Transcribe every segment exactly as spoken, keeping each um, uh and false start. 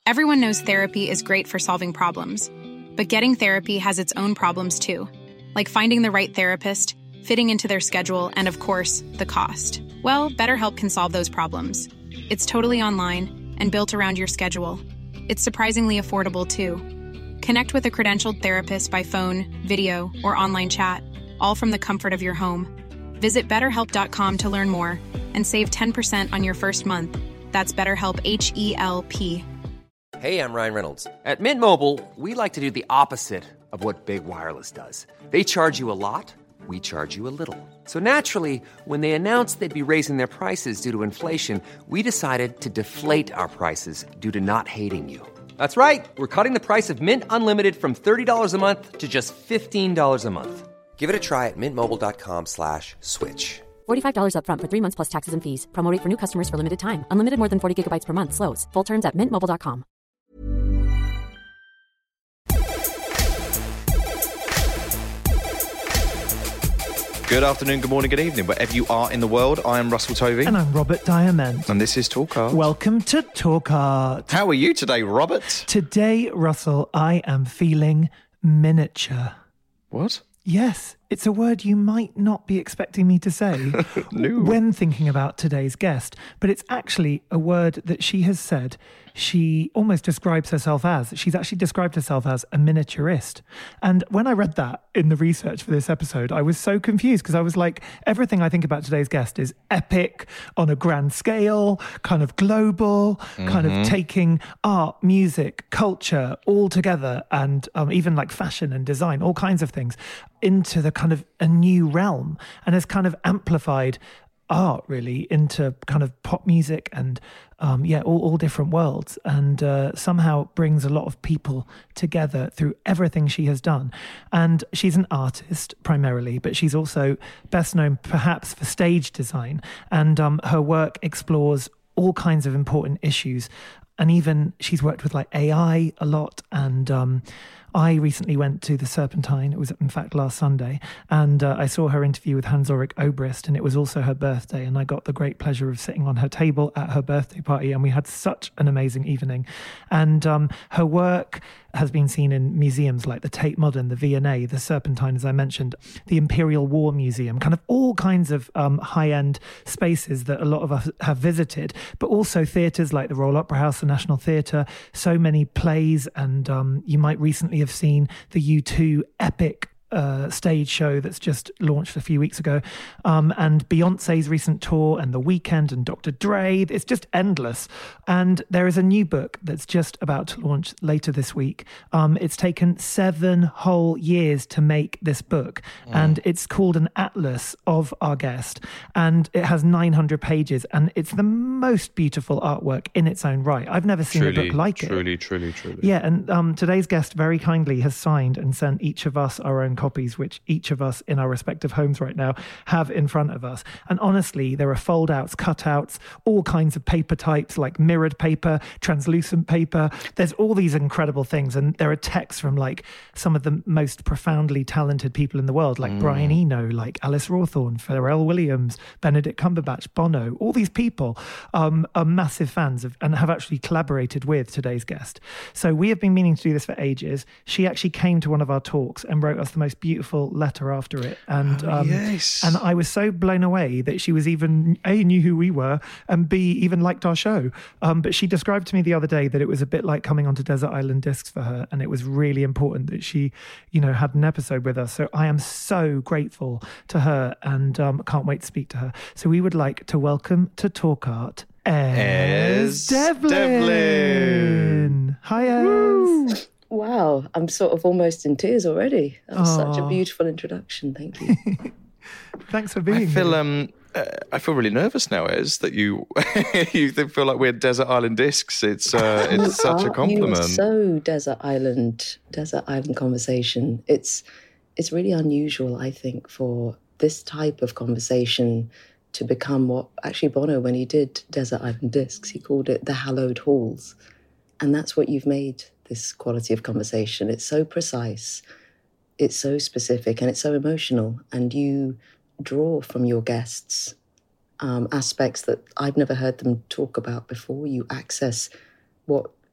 Everyone knows therapy is great for solving problems, but getting therapy has its own problems too, like finding the right therapist, fitting into their schedule, and of course, the cost. Well, BetterHelp can solve those problems. It's totally online and built around your schedule. It's surprisingly affordable too. Connect with a credentialed therapist by phone, video, or online chat, all from the comfort of your home. Visit better help dot com to learn more and save ten percent on your first month. That's BetterHelp, H E L P. Hey, I'm Ryan Reynolds. At Mint Mobile, we like to do the opposite of what Big Wireless does. They charge you a lot, we charge you a little. So naturally, when they announced they'd be raising their prices due to inflation, we decided to deflate our prices due to not hating you. That's right. We're cutting the price of Mint Unlimited from thirty dollars a month to just fifteen dollars a month. Give it a try at mintmobile.com slash switch. forty-five dollars up front for three months plus taxes and fees. Promo rate for new customers for limited time. Unlimited more than forty gigabytes per month. Slows full terms at mint mobile dot com. Good afternoon, good morning, good evening, wherever you are in the world. I am Russell Tovey. And I'm Robert Diamond. And this is Talk Art. Welcome to Talk Art. How are you today, Robert? Today, Russell, I am feeling miniature. What? Yes, it's a word you might not be expecting me to say No. when thinking about today's guest, but it's actually a word that she has said she almost describes herself as. She's actually described herself as a miniaturist. And when I read that in the research for this episode, I was so confused because I was like, everything I think about today's guest is epic, on a grand scale, kind of global, mm-hmm. kind of taking art, music, culture all together, and um, even like fashion and design, all kinds of things, into the kind of a new realm, and has kind of amplified art really into kind of pop music and um, yeah, all, all different worlds, and uh, somehow brings a lot of people together through everything she has done. And she's an artist primarily, but she's also best known perhaps for stage design, and um, her work explores all kinds of important issues. And even she's worked with like A I a lot, and um, I recently went to the Serpentine. It was, in fact, last Sunday. And uh, I saw her interview with Hans-Ulrich Obrist, and it was also her birthday. And I got the great pleasure of sitting on her table at her birthday party. And we had such an amazing evening. And um, her work has been seen in museums like the Tate Modern, the V and A, the Serpentine, as I mentioned, the Imperial War Museum, kind of all kinds of um, high-end spaces that a lot of us have visited, but also theatres like the Royal Opera House, the National Theatre, so many plays, and um, you might recently have seen the U two epic Uh, stage show that's just launched a few weeks ago, um, and Beyonce's recent tour, and The Weeknd, and Doctor Dre. It's just endless. And there is a new book that's just about to launch later this week. Um, it's taken seven whole years to make this book, mm. and it's called An Atlas of Our Guest, and it has nine hundred pages, and it's the most beautiful artwork in its own right. I've never seen truly, a book like truly, it. Truly, truly, truly. Yeah, and um, today's guest very kindly has signed and sent each of us our own copies, which each of us in our respective homes right now have in front of us. And honestly, there are fold-outs, cutouts, all kinds of paper types like mirrored paper, translucent paper. There's all these incredible things. And there are texts from like some of the most profoundly talented people in the world, like mm. Brian Eno, like Alice Rawthorne, Pharrell Williams, Benedict Cumberbatch, Bono. All these people um, are massive fans of and have actually collaborated with today's guest. So we have been meaning to do this for ages. She actually came to one of our talks and wrote us the most beautiful letter after it, and oh, um, yes. and I was so blown away that she was even A, knew who we were, and B, even liked our show. Um, but she described to me the other day that it was a bit like coming onto Desert Island Discs for her, and it was really important that she, you know, had an episode with us. So I am so grateful to her, and um, can't wait to speak to her. So we would like to welcome to Talk Art Ez Devlin. Devlin. Hi, Ez. Woo. Wow, I'm sort of almost in tears already. That was Aww. Such a beautiful introduction. Thank you. Thanks for being I feel, here. Um, uh, I feel really nervous now, Ez, that you you feel like we're Desert Island Discs. It's uh, it's such a compliment. You are so Desert Island, Desert Island conversation. It's it's really unusual, I think, for this type of conversation to become what actually Bono, when he did Desert Island Discs, he called it the hallowed halls. And that's what you've made this quality of conversation. It's so precise, it's so specific, and it's so emotional. And you draw from your guests um, aspects that I've never heard them talk about before. You access what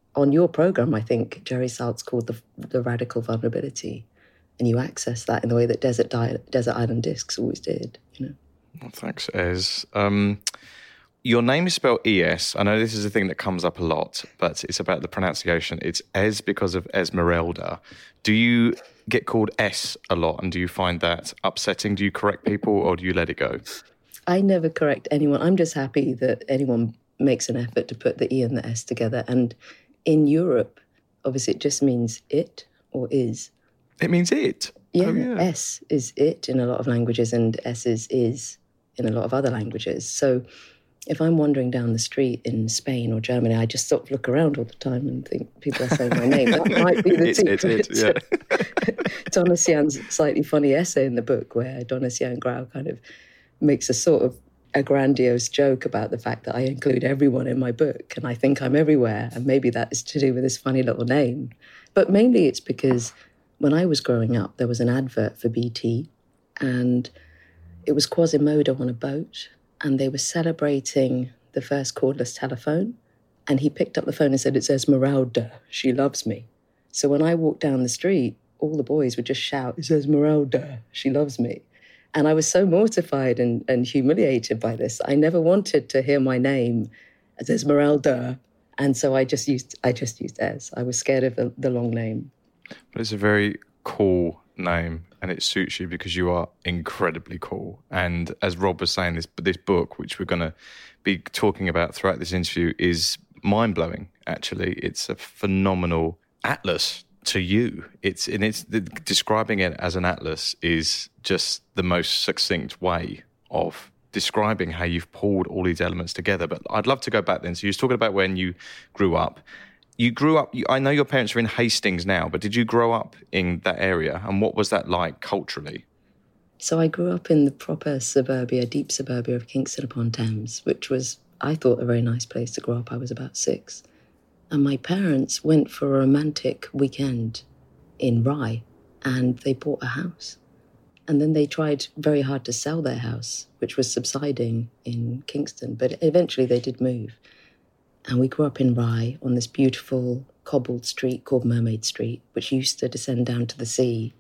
on your program, I think Jerry Saltz called the the radical vulnerability, and you access that in the way that Desert Di- Desert Island Discs always did. You know. Well, thanks, Ez. Um, your name is spelled E S. I know this is a thing that comes up a lot, but it's about the pronunciation. It's Ez because of Esmeralda. Do you get called S a lot, and do you find that upsetting? Do you correct people, or do you let it go? I never correct anyone. I'm just happy that anyone makes an effort to put the E and the S together. And in Europe, obviously, it just means it or is. It means it? Yeah, oh, yeah. S is it in a lot of languages, and S is is in a lot of other languages. So if I'm wandering down the street in Spain or Germany, I just sort of look around all the time and think people are saying my name. That might be the it's, secret. it's, it, yeah. Donatian's slightly funny essay in the book where Donatian Grau kind of makes a sort of a grandiose joke about the fact that I include everyone in my book and I think I'm everywhere. And maybe that is to do with this funny little name. But mainly it's because when I was growing up, there was an advert for B T and it was Quasimodo on a boat and they were celebrating the first cordless telephone. And he picked up the phone and said, "It's Esmeralda. She loves me." So when I walked down the street, all the boys would just shout, "It's Esmeralda. She loves me." And I was so mortified and, and humiliated by this. I never wanted to hear my name as Esmeralda. And so I just used I just used Es. I was scared of the, the long name. But it's a very cool name and it suits you because you are incredibly cool. And as Rob was saying, this this book, which we're going to be talking about throughout this interview, is mind-blowing, actually. It's a phenomenal atlas to you. It's and it's the, describing it as an atlas is just the most succinct way of describing how you've pulled all these elements together. But I'd love to go back then. So you were talking about when you grew up. You grew up, you, I know your parents are in Hastings now, but did you grow up in that area? And what was that like culturally? So I grew up in the proper suburbia, deep suburbia of Kingston upon Thames, which was, I thought, a very nice place to grow up. I was about six. And my parents went for a romantic weekend in Rye and they bought a house. And then they tried very hard to sell their house, which was subsiding in Kingston. But eventually they did move. And we grew up in Rye on this beautiful cobbled street called Mermaid Street, which used to descend down to the sea.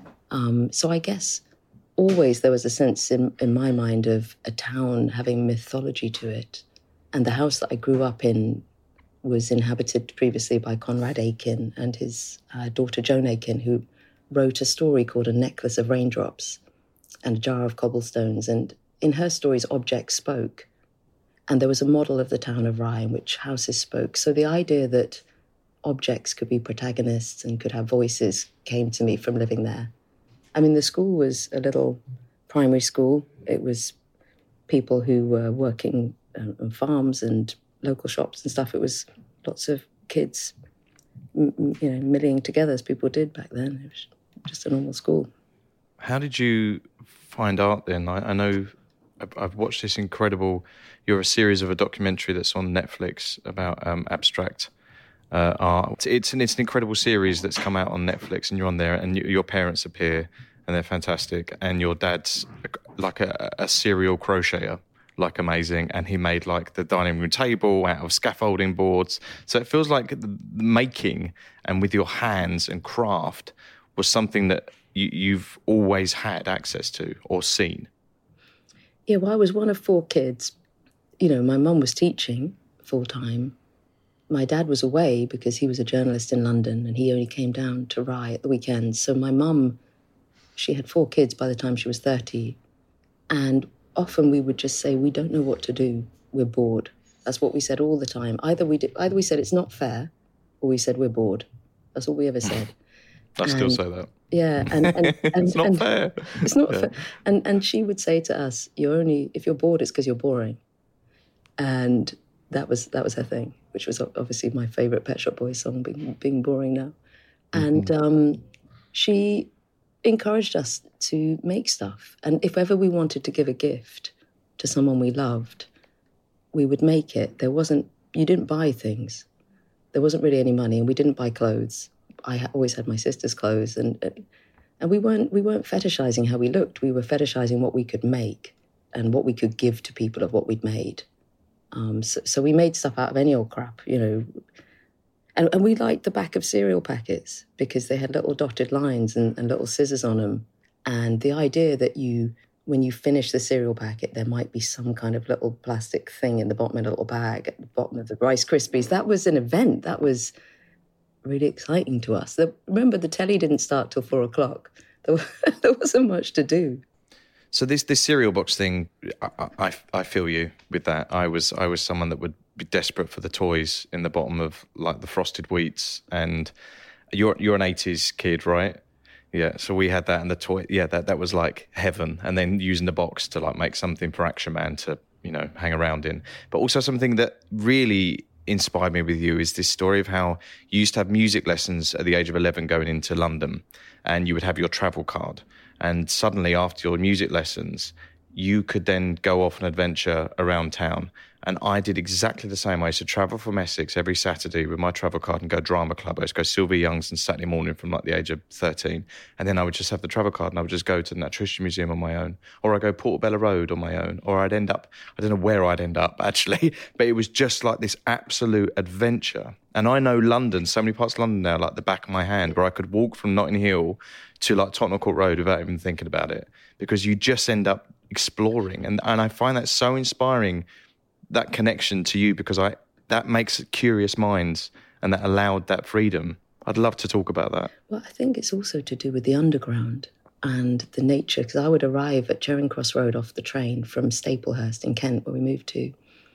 Um, so I guess always there was a sense in, in my mind of a town having mythology to it. And the house that I grew up in was inhabited previously by Conrad Aiken and his uh, daughter Joan Aiken, who wrote a story called A Necklace of Raindrops and a Jar of Cobblestones. And in her stories, objects spoke. And there was a model of the town of Rye in which houses spoke. So the idea that objects could be protagonists and could have voices came to me from living there. I mean, the school was a little primary school. It was people who were working on farms and local shops and stuff. It was lots of kids, you know, milling together as people did back then. It was just a normal school. How did you find art then? I, I know I've watched this incredible, you're a series of a documentary that's on Netflix about um, abstract uh, art. It's an, it's an incredible series that's come out on Netflix and you're on there and you, your parents appear and they're fantastic and your dad's like a, a serial crocheter, like amazing, and he made like the dining room table out of scaffolding boards. So it feels like the making and with your hands and craft was something that you, you've always had access to or seen. Yeah, well, I was one of four kids. You know, my mum was teaching full-time. My dad was away because he was a journalist in London and he only came down to Rye at the weekends. So my mum, she had four kids by the time she was thirty. And often we would just say, we don't know what to do. We're bored. That's what we said all the time. Either we did, either we said it's not fair or we said we're bored. That's all we ever said. I and, still say that. Yeah, and, and, and it's not and, fair. It's not yeah. fair. And and she would say to us, "You're only if you're bored, it's because you're boring." And that was that was her thing, which was obviously my favourite Pet Shop Boys song, "Being, being Boring Now." Mm-hmm. And um, she encouraged us to make stuff. And if ever we wanted to give a gift to someone we loved, we would make it. There wasn't you didn't buy things. There wasn't really any money, and we didn't buy clothes. I always had my sister's clothes, and and we weren't we weren't fetishizing how we looked. We were fetishizing what we could make and what we could give to people of what we'd made. Um, so, so we made stuff out of any old crap, you know. And, and we liked the back of cereal packets because they had little dotted lines and, and little scissors on them. And the idea that you, when you finish the cereal packet, there might be some kind of little plastic thing in the bottom of a little bag at the bottom of the Rice Krispies, that was an event. That was really exciting to us. The, remember, the telly didn't start till four o'clock. There, there wasn't much to do. So this this cereal box thing, I, I, I feel you with that. I was I was someone that would be desperate for the toys in the bottom of like the Frosted Wheats. And you're you're an eighties kid, right? Yeah. So we had that and the toy. Yeah, that that was like heaven. And then using the box to like make something for Action Man to, you know, hang around in. But also something that really inspired me with you is this story of how you used to have music lessons at the age of eleven going into London, and you would have your travel card. And suddenly after your music lessons, you could then go off an adventure around town. And I did exactly the same. I used to travel from Essex every Saturday with my travel card and go drama club. I used to go Sylvia Young's on Saturday morning from like the age of thirteen. And then I would just have the travel card and I would just go to the Natural History Museum on my own. Or I'd go Portobello Road on my own. Or I'd end up, I don't know where I'd end up actually, but it was just like this absolute adventure. And I know London, so many parts of London now, like the back of my hand, where I could walk from Notting Hill to like Tottenham Court Road without even thinking about it, because you just end up exploring. And and I find that so inspiring, that connection to you, because I that makes curious minds and that allowed that freedom. I'd love to talk about that. Well, I think it's also to do with the underground and the nature, because I would arrive at Charing Cross Road off the train from Staplehurst in Kent, where we moved to,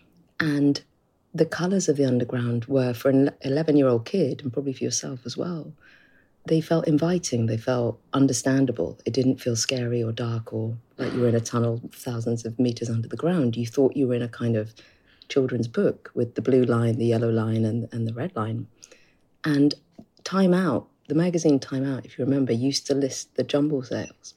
and the colours of the underground were, for an eleven-year-old kid, and probably for yourself as well, they felt inviting, they felt understandable. It didn't feel scary or dark or like you were in a tunnel thousands of metres under the ground. You thought you were in a kind of children's book with the blue line, the yellow line and, and the red line. And Time Out, the magazine Time Out, if you remember, used to list the jumble sales.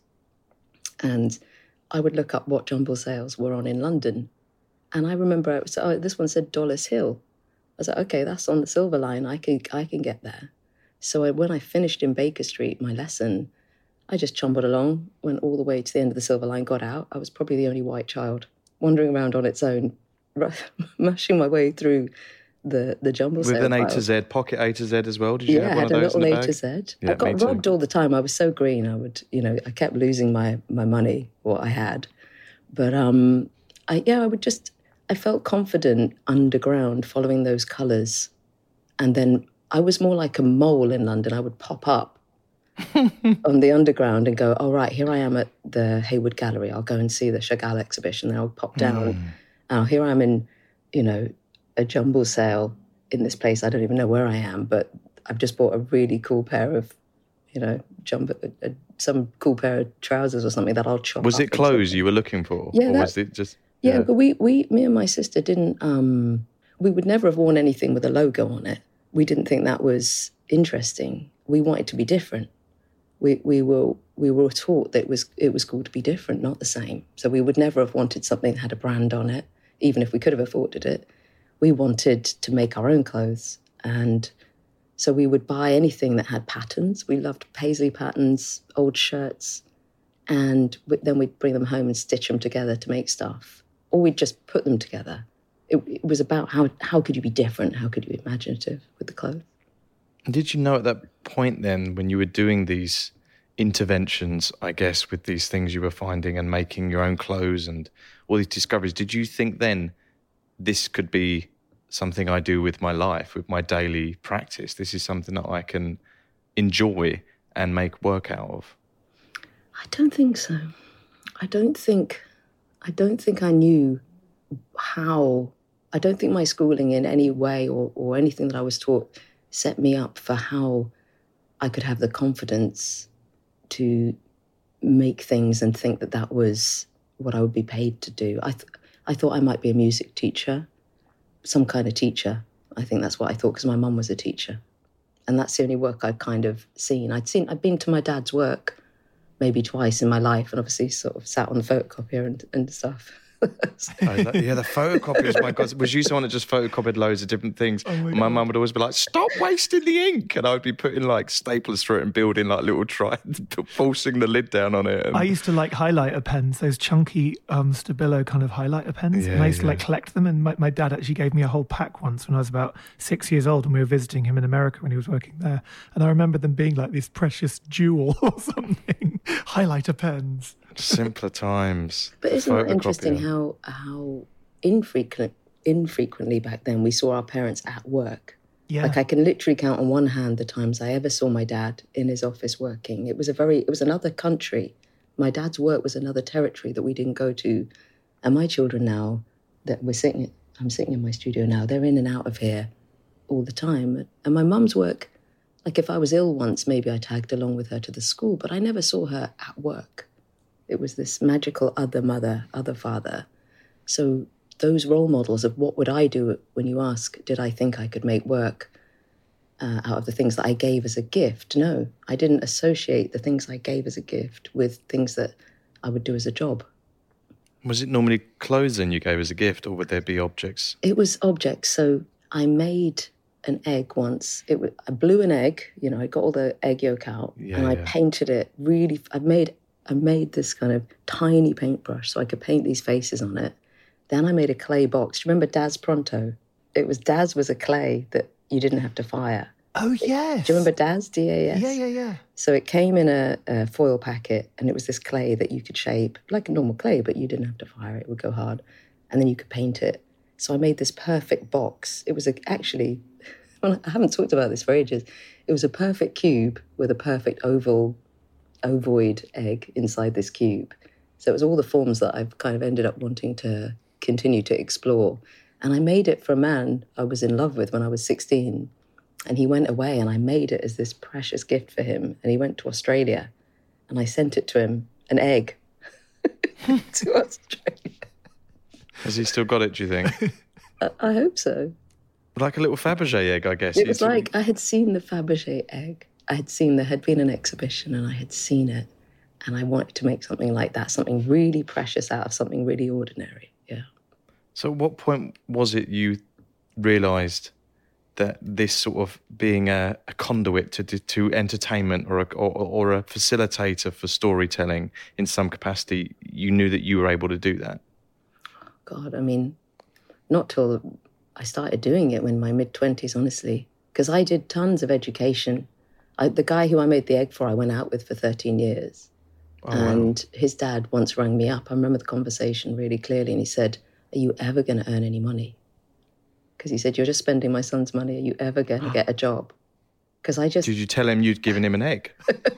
And I would look up what jumble sales were on in London. And I remember it was, oh, this one said Dollis Hill. I was like, okay, that's on the Silver Line. I can, I can get there. So I, when I finished in Baker Street, my lesson, I just chumbled along, went all the way to the end of the Silver Line, got out. I was probably the only white child wandering around on its own, mashing my way through the, the jumble With sale an A pile. to Z, pocket A to Z as well? Did you yeah, have one I had of a those little in the A bag? to Z. Yeah, I got me too. robbed all the time. I was so green. I would, you know, I kept losing my, my money, what I had. But um, I yeah, I would just, I felt confident underground following those colours. And then I was more like a mole in London. I would pop up on the underground and go, all right, here I am at the Hayward Gallery. I'll go and see the Chagall exhibition. Then I'll pop down. Mm. And oh, here I'm in, you know, a jumble sale in this place. I don't even know where I am, but I've just bought a really cool pair of, you know, jump, uh, some cool pair of trousers or something that I'll chop Was up it clothes you were looking for? Yeah, or that- was it just... Yeah, Yeah. but we, we, me and my sister didn't, um, we would never have worn anything with a logo on it. We didn't think that was interesting. We wanted to be different. We we were we were taught that it was it was cool to be different, not the same. So we would never have wanted something that had a brand on it, even if we could have afforded it. We wanted to make our own clothes. And so we would buy anything that had patterns. We loved paisley patterns, old shirts. And then we'd bring them home and stitch them together to make stuff. Or we'd just put them together. It, it was about how how could you be different? How could you be imaginative with the clothes? Did you know at that point then, when you were doing these interventions, I guess, with these things you were finding and making your own clothes and all these discoveries, did you think then this could be something I do with my life, with my daily practice? This is something that I can enjoy and make work out of? I don't think so. I don't think, I don't think I knew how, I don't think my schooling in any way or, or anything that I was taught set me up for how I could have the confidence to make things and think that that was what I would be paid to do. I, th- I thought I might be a music teacher, some kind of teacher. I think that's what I thought because my mum was a teacher. And that's the only work I'd kind of seen. I'd seen, I'd been to my dad's work maybe twice in my life and obviously sort of sat on the photocopier and, and stuff. I was like, yeah, the photocopiers, my God. Was you someone that just photocopied loads of different things? Oh my my God. mum would always be like, stop wasting the ink. And I would be putting like staplers through it and building like little tri forcing the lid down on it. And... I used to like highlighter pens, those chunky um, Stabilo kind of highlighter pens. Yeah, and I used to yeah. like collect them. And my, my dad actually gave me a whole pack once when I was about six years old and we were visiting him in America when he was working there. And I remember them being like this precious jewel or something. Highlighter pens. Simpler times. But isn't it interesting Photocopier. how how infrequent infrequently back then we saw our parents at work? Yeah. Like I can literally count on one hand the times I ever saw my dad in his office working. It was a very it was another country. My dad's work was another territory that we didn't go to. And my children now that we're sitting I'm sitting in my studio now, they're in and out of here all the time. And my mum's work, like if I was ill once, maybe I tagged along with her to the school, but I never saw her at work. It was this magical other mother, other father. So those role models of what would I do when you ask, did I think I could make work uh, out of the things that I gave as a gift? No, I didn't associate the things I gave as a gift with things that I would do as a job. Was it normally clothing you gave as a gift, or would there be objects? It was objects. So I made an egg once. It was, I blew an egg, you know, I got all the egg yolk out Yeah, and I yeah. painted it really, I made I made this kind of tiny paintbrush so I could paint these faces on it. Then I made a clay box. Do you remember Daz Pronto? It was Daz was a clay that you didn't have to fire. Oh, yes. Do you remember Daz? D A S? Yeah, yeah, yeah. So it came in a, a foil packet and it was this clay that you could shape like a normal clay, but you didn't have to fire it. It would go hard. And then you could paint it. So I made this perfect box. It was a, actually, well, I haven't talked about this for ages. It was a perfect cube with a perfect oval ovoid egg inside this cube. So it was all the forms that I've kind of ended up wanting to continue to explore. And I made it for a man I was in love with when I was sixteen. And he went away and I made it as this precious gift for him. And he went to Australia and I sent it to him, an egg, to Australia. Has he still got it, do you think? I, I hope so. Like a little Fabergé egg, I guess. It was You- like I had seen the Fabergé egg. I had seen there had been an exhibition and I had seen it. And I wanted to make something like that, something really precious out of something really ordinary. Yeah. So at what point was it you realised that this sort of being a, a conduit to to entertainment or a, or, or a facilitator for storytelling in some capacity, you knew that you were able to do that? God, I mean, not till I started doing it in my mid-twenties, honestly, because I did tons of education. I, the guy who I made the egg for, I went out with for thirteen years. Oh, wow. And his dad once rang me up. I remember the conversation really clearly. And he said, are you ever going to earn any money? Because he said, you're just spending my son's money. Are you ever going to get a job? Because I just... Did you tell him you'd given him an egg?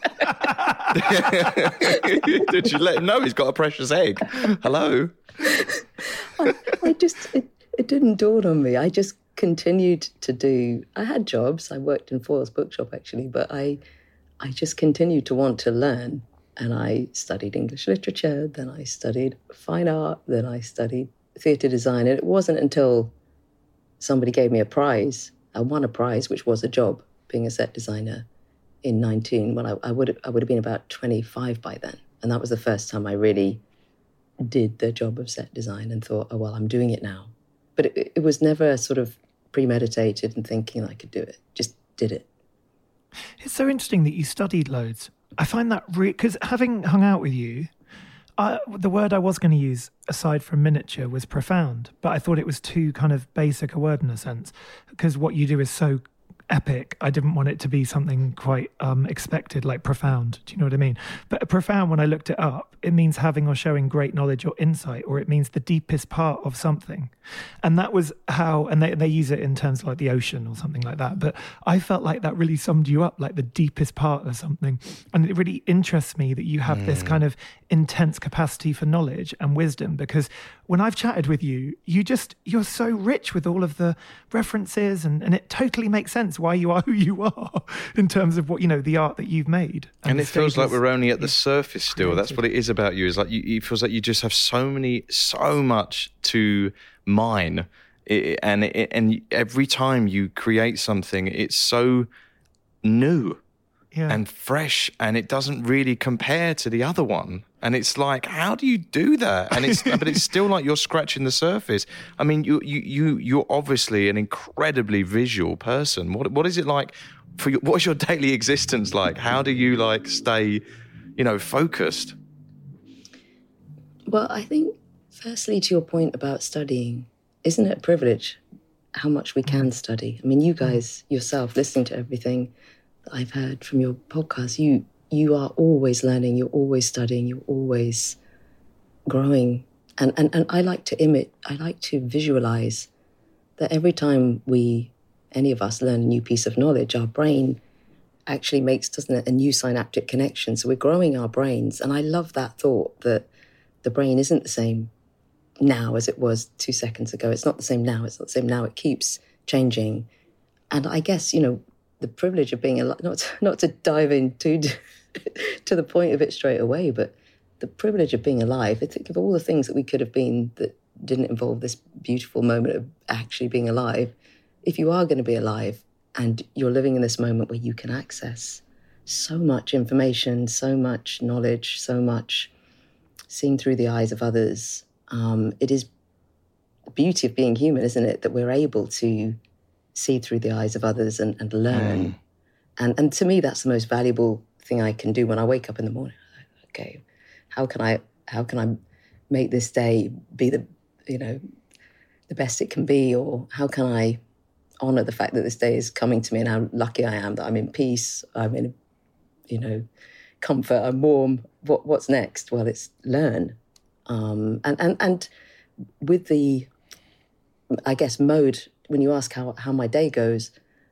Did you let him know he's got a precious egg? Hello? I, I just... It, it didn't dawn on me. I just continued to do... I had jobs. I worked in Foyle's bookshop, actually. But I, I just continued to want to learn. And I studied English literature. Then I studied fine art. Then I studied theatre design. And it wasn't until somebody gave me a prize. I won a prize, which was a job, being a set designer in nineteen, when I, I would I would have been about twenty-five by then. And that was the first time I really did the job of set design and thought, oh, well, I'm doing it now. But it, it was never sort of premeditated and thinking I could do it. Just did it. It's so interesting that you studied loads. I find that really, because having hung out with you, I, the word I was going to use, aside from miniature, was profound. But I thought it was too kind of basic a word in a sense, because what you do is so epic. I didn't want it to be something quite um, expected, like profound. Do you know what I mean? But profound, when I looked it up, it means having or showing great knowledge or insight, or it means the deepest part of something. And that was how, and they, they use it in terms of like the ocean or something like that. But I felt like that really summed you up, like the deepest part of something. And it really interests me that you have mm. this kind of intense capacity for knowledge and wisdom, because when I've chatted with you, you just, you're so rich with all of the references, and, and it totally makes sense why you are who you are in terms of what, you know, the art that you've made. And, and it feels like we're only at the yeah, surface still. created. That's what it is about you. Is like you, it feels like you just have so many, so much to mine. It, and it, and every time you create something, it's so new. Yeah. And fresh, and it doesn't really compare to the other one. And it's like, how do you do that? And it's but it's still like you're scratching the surface. I mean, you you you you're obviously an incredibly visual person. What what is it like for your, what's your daily existence like? How do you like stay, you know, focused? Well, I think firstly to your point about studying, isn't it a privilege how much we can study? I mean, you guys yourself listening to everything that I've heard from your podcast, you you are always learning, you're always studying, you're always growing. And, and, and I like to image, I like to visualize that every time we, any of us learn a new piece of knowledge, our brain actually makes, doesn't it, a new synaptic connection. So we're growing our brains. And I love that thought that the brain isn't the same now as it was two seconds ago. It's not the same now, it's not the same now. It keeps changing. And I guess, you know, the privilege of being alive, not to, not to dive into to the point of it straight away, but the privilege of being alive. I think of all the things that we could have been that didn't involve this beautiful moment of actually being alive. If you are going to be alive and you're living in this moment where you can access so much information, so much knowledge, so much seeing through the eyes of others, um, it is the beauty of being human, isn't it? That we're able to see through the eyes of others and, and learn. Mm. And and to me, that's the most valuable thing I can do when I wake up in the morning. Okay, how can I how can I make this day be the, you know, the best it can be? Or how can I honor the fact that this day is coming to me and how lucky I am that I'm in peace, I'm in, you know, comfort, I'm warm. What what's next? Well, it's learn. Um, and, and, and with the, I guess, mode, when you ask how, how my day goes,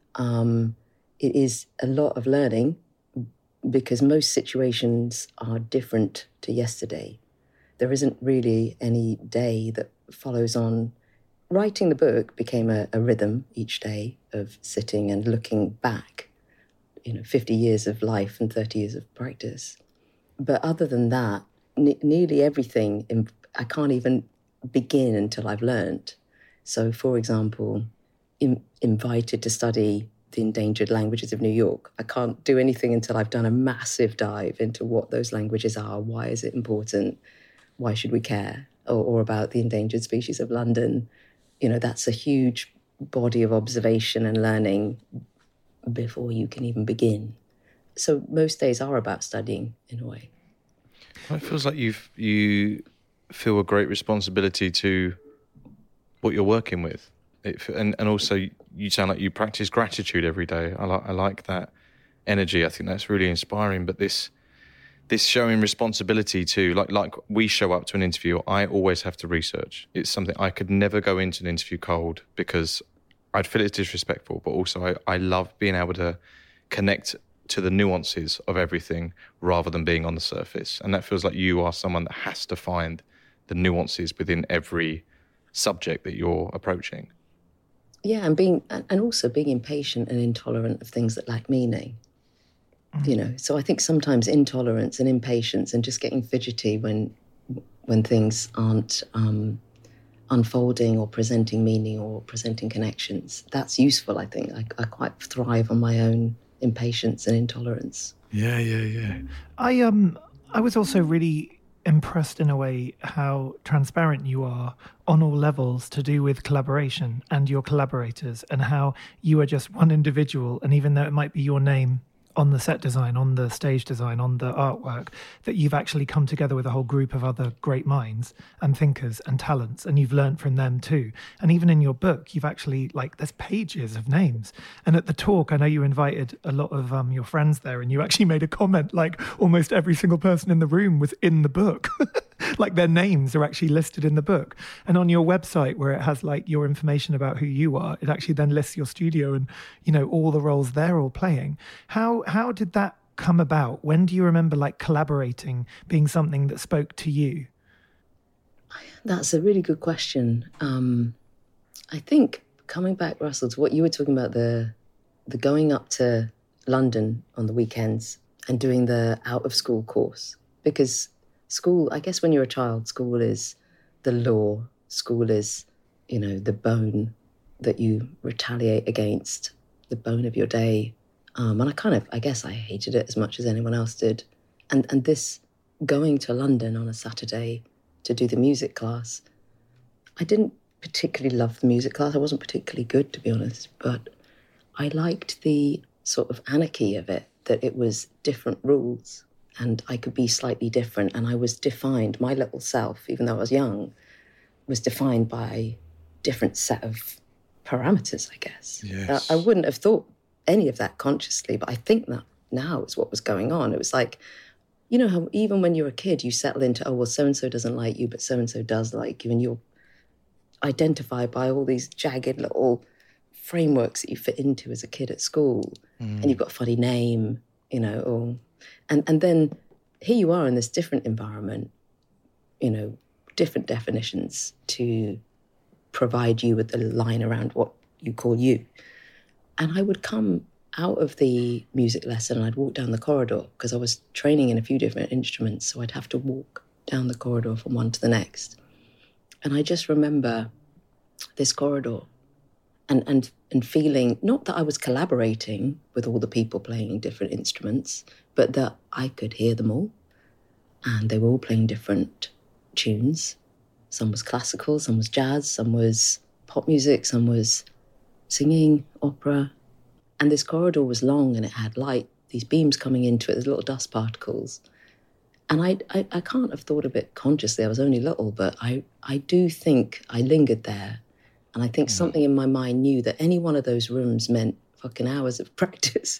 um, it is a lot of learning because most situations are different to yesterday. There isn't really any day that follows on. Writing the book became a, a rhythm each day of sitting and looking back, you know, fifty years of life and thirty years of practice. But other than that, ne- nearly everything, in, I can't even begin until I've learned. So, for example, in, invited to study the endangered languages of New York. I can't do anything until I've done a massive dive into what those languages are, why is it important, why should we care, or, or about the endangered species of London. You know, that's a huge body of observation and learning before you can even begin. So most days are about studying in a way. Well, it feels like you you feel a great responsibility to what you're working with. It, and, and also you sound like you practice gratitude every day. I like I like that energy. I think that's really inspiring. But this this showing responsibility to, like like we show up to an interview, I always have to research. It's something I could never go into an interview cold because I'd feel it's disrespectful. But also I, I love being able to connect to the nuances of everything rather than being on the surface. And that feels like you are someone that has to find the nuances within every subject that you're approaching. Yeah, and being and also being impatient and intolerant of things that lack meaning. Mm. You know, so I think sometimes intolerance and impatience and just getting fidgety when when things aren't um, unfolding or presenting meaning or presenting connections, that's useful, I think. I, I quite thrive on my own impatience and intolerance. Yeah, yeah, yeah. I um I was also really impressed in a way how transparent you are on all levels to do with collaboration and your collaborators, and how you are just one individual, and even though it might be your name on the set design, on the stage design, on the artwork, that you've actually come together with a whole group of other great minds and thinkers and talents, and you've learned from them too. And even in your book, you've actually, like, there's pages of names. And at the talk, I know you invited a lot of um, your friends there, and you actually made a comment like almost every single person in the room was in the book. Like their names are actually listed in the book. And on your website, where it has like your information about who you are, it actually then lists your studio and, you know, all the roles they're all playing. How how did that come about? When do you remember like collaborating being something that spoke to you? That's a really good question. Um, I think coming back, Russell, to what you were talking about, the the going up to London on the weekends and doing the out of school course, because school, I guess when you're a child, school is the law. School is, you know, the bone that you retaliate against, the bone of your day. Um, and I kind of, I guess I hated it as much as anyone else did. And and this going to London on a Saturday to do the music class, I didn't particularly love the music class. I wasn't particularly good, to be honest, but I liked the sort of anarchy of it, that it was different rules and I could be slightly different. And I was defined, my little self, even though I was young, was defined by a different set of parameters, I guess. Yes. I, I wouldn't have thought any of that consciously, but I think that now is what was going on. It was like, you know how even when you're a kid, you settle into, oh, well, so-and-so doesn't like you, but so-and-so does like you, and you're identified by all these jagged little frameworks that you fit into as a kid at school. Mm. And you've got a funny name, you know, or, and, and then here you are in this different environment, you know, different definitions to provide you with the line around what you call you. And I would come out of the music lesson and I'd walk down the corridor because I was training in a few different instruments, so I'd have to walk down the corridor from one to the next. And I just remember this corridor and, and, and feeling, not that I was collaborating with all the people playing different instruments, but that I could hear them all. And they were all playing different tunes. Some was classical, some was jazz, some was pop music, some was singing, opera. And this corridor was long and it had light, these beams coming into it, there's little dust particles. And I, I, I can't have thought of it consciously, I was only little, but I, I do think I lingered there. And I think mm. something in my mind knew that any one of those rooms meant fucking hours of practice.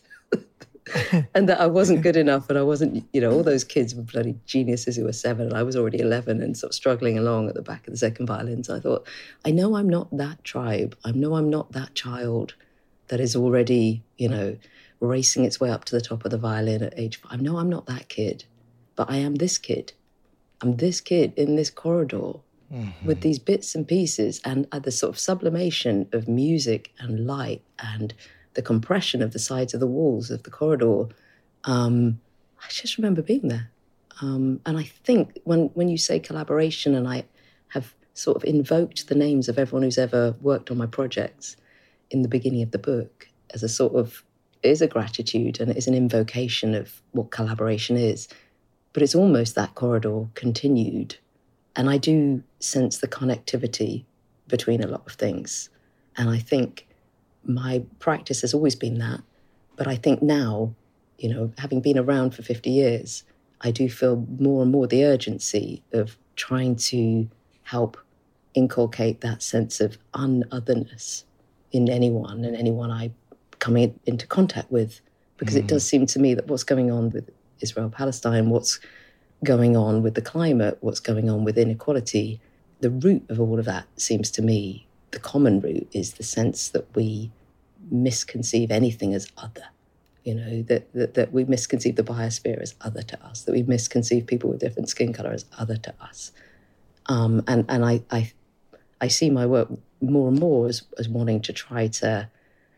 And that I wasn't good enough and I wasn't, you know, all those kids were bloody geniuses who were seven and I was already eleven and sort of struggling along at the back of the second violin. So I thought, I know I'm not that tribe. I know I'm not that child that is already, you know, racing its way up to the top of the violin at age five. No, I'm not that kid, but I am this kid. I'm this kid in this corridor mm-hmm. with these bits and pieces and uh, the sort of sublimation of music and light and the compression of the sides of the walls of the corridor. Um, I just remember being there. Um, and I think when, when you say collaboration, and I have sort of invoked the names of everyone who's ever worked on my projects in the beginning of the book as a sort of, it is a gratitude and it is an invocation of what collaboration is. But it's almost that corridor continued. And I do sense the connectivity between a lot of things. And I think my practice has always been that. But I think now, you know, having been around for fifty years, I do feel more and more the urgency of trying to help inculcate that sense of un-otherness in anyone and anyone I come in, into contact with. Because mm. it does seem to me that what's going on with Israel-Palestine, what's going on with the climate, what's going on with inequality, the root of all of that seems to me, the common root is the sense that we misconceive anything as other. You know, that, that, that we misconceive the biosphere as other to us, that we misconceive people with different skin colour as other to us. Um, and and I, I I see my work more and more as, as wanting to try to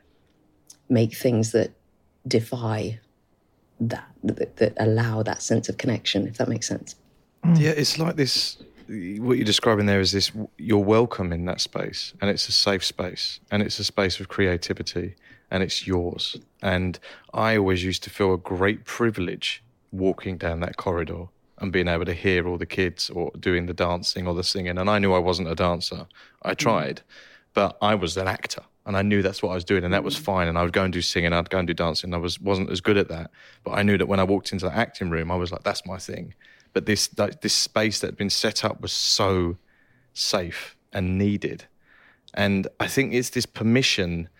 make things that defy that, that, that allow that sense of connection, if that makes sense. Yeah, it's like this, what you're describing there is this, you're welcome in that space, and it's a safe space, and it's a space of creativity, and it's yours. And I always used to feel a great privilege walking down that corridor and being able to hear all the kids or doing the dancing or the singing. And I knew I wasn't a dancer. I tried, mm. but I was an actor. And I knew that's what I was doing, and that was fine. And I would go and do singing, I'd go and do dancing. I was, wasn't as good at that. But I knew that when I walked into the acting room, I was like, that's my thing. But this that, this space that had been set up was so safe and needed. And I think it's this permission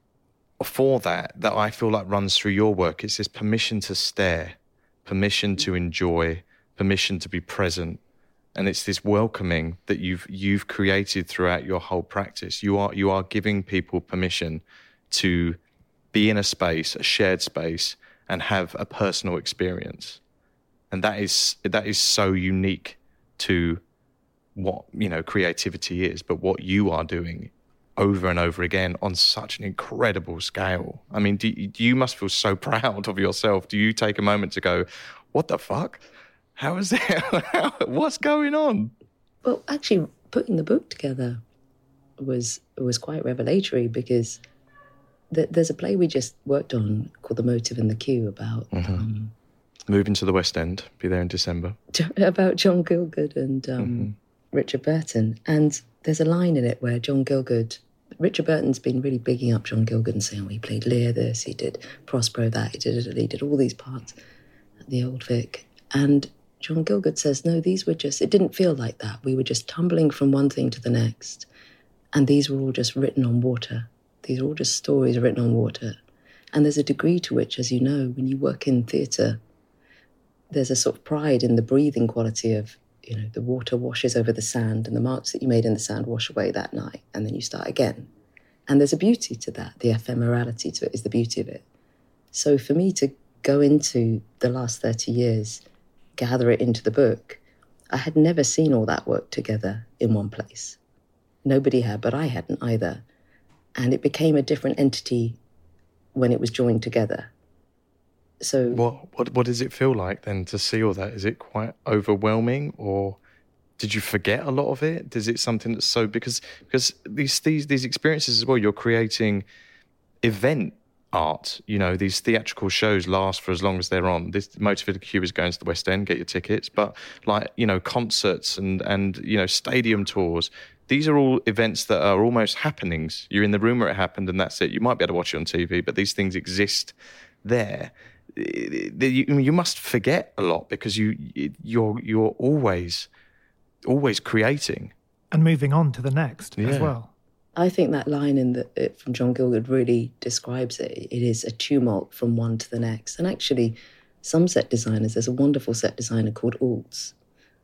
for that that I feel like runs through your work. It's this permission to stare, permission to enjoy, permission to be present. And it's this welcoming that you've you've created throughout your whole practice. You are you are giving people permission to be in a space, a shared space, and have a personal experience. And that is that is so unique to what, you know, creativity is, but what you are doing over and over again on such an incredible scale. I mean, do, do you must feel so proud of yourself. Do you take a moment to go, what the fuck? How is that? What's going on? Well, actually, putting the book together was was quite revelatory, because th- there's a play we just worked on called The Motive and the Cue about mm-hmm. um, Moving to the West End, be there in December. About John Gielgud and um, mm-hmm. Richard Burton. And there's a line in it where John Gielgud, Richard Burton's been really bigging up John Gielgud and saying, oh, he played Lear this, he did Prospero that, he did it, he did all these parts at the Old Vic. And John Gielgud says, no, these were just, it didn't feel like that. We were just tumbling from one thing to the next. And these were all just written on water. These are all just stories written on water. And there's a degree to which, as you know, when you work in theatre, there's a sort of pride in the breathing quality of, you know, the water washes over the sand and the marks that you made in the sand wash away that night, and then you start again. And there's a beauty to that. The ephemerality to it is the beauty of it. So for me to go into the last thirty years, gather it into the book, I had never seen all that work together in one place. Nobody had, but I hadn't either. And it became a different entity when it was joined together. So what, what what does it feel like then to see all that? Is it quite overwhelming, or did you forget a lot of it? Is it something that's so because because these these these experiences as well, you're creating event art, you know, these theatrical shows last for as long as they're on. This Motor Villa Q is going to the West End, get your tickets, but like, you know, concerts and and you know, stadium tours. These are all events that are almost happenings. You're in the room where it happened and that's it. You might be able to watch it on T V, but these things exist there. You, you must forget a lot because you you're you're always always creating and moving on to the next yeah. as well. I think that line in the it, from John Gielgud really describes it. It is a tumult from one to the next. And actually, some set designers, there's a wonderful set designer called Alts,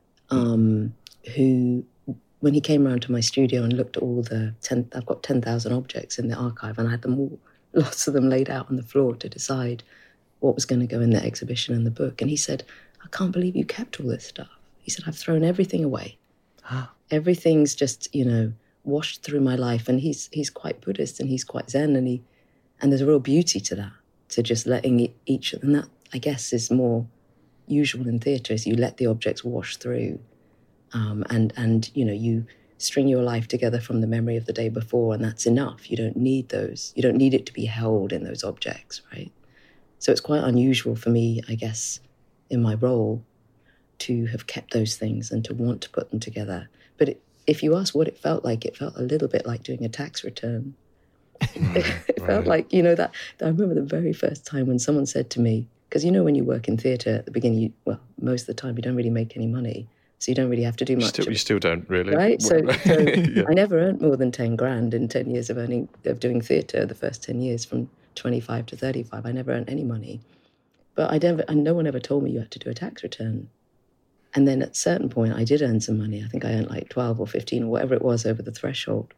um, who, when he came around to my studio and looked at all the ten, I've got ten thousand objects in the archive, and I had them all, lots of them laid out on the floor to decide what was going to go in the exhibition and the book. And he said, I can't believe you kept all this stuff. He said, I've thrown everything away. Huh. Everything's just, you know, washed through my life. And he's he's quite Buddhist and he's quite Zen. And he and there's a real beauty to that, to just letting each, and that, I guess, is more usual in theatre, is you let the objects wash through. Um, and, and, you know, you string your life together from the memory of the day before, and that's enough. You don't need those. You don't need it to be held in those objects, right? So it's quite unusual for me, I guess, in my role to have kept those things and to want to put them together. But it, if you ask what it felt like, it felt a little bit like doing a tax return. Mm, it right. felt like, you know, that, I remember the very first time when someone said to me, because, you know, when you work in theatre at the beginning, you, well, most of the time you don't really make any money. So you don't really have to do much. Still, you still don't really. Right? So, so yeah. I never earned more than ten grand in ten years of earning, of doing theatre, the first ten years from twenty-five to thirty-five. I never earned any money. But I never, and no one ever told me you had to do a tax return. And then at a certain point, I did earn some money. I think I earned like twelve or fifteen or whatever it was over the threshold.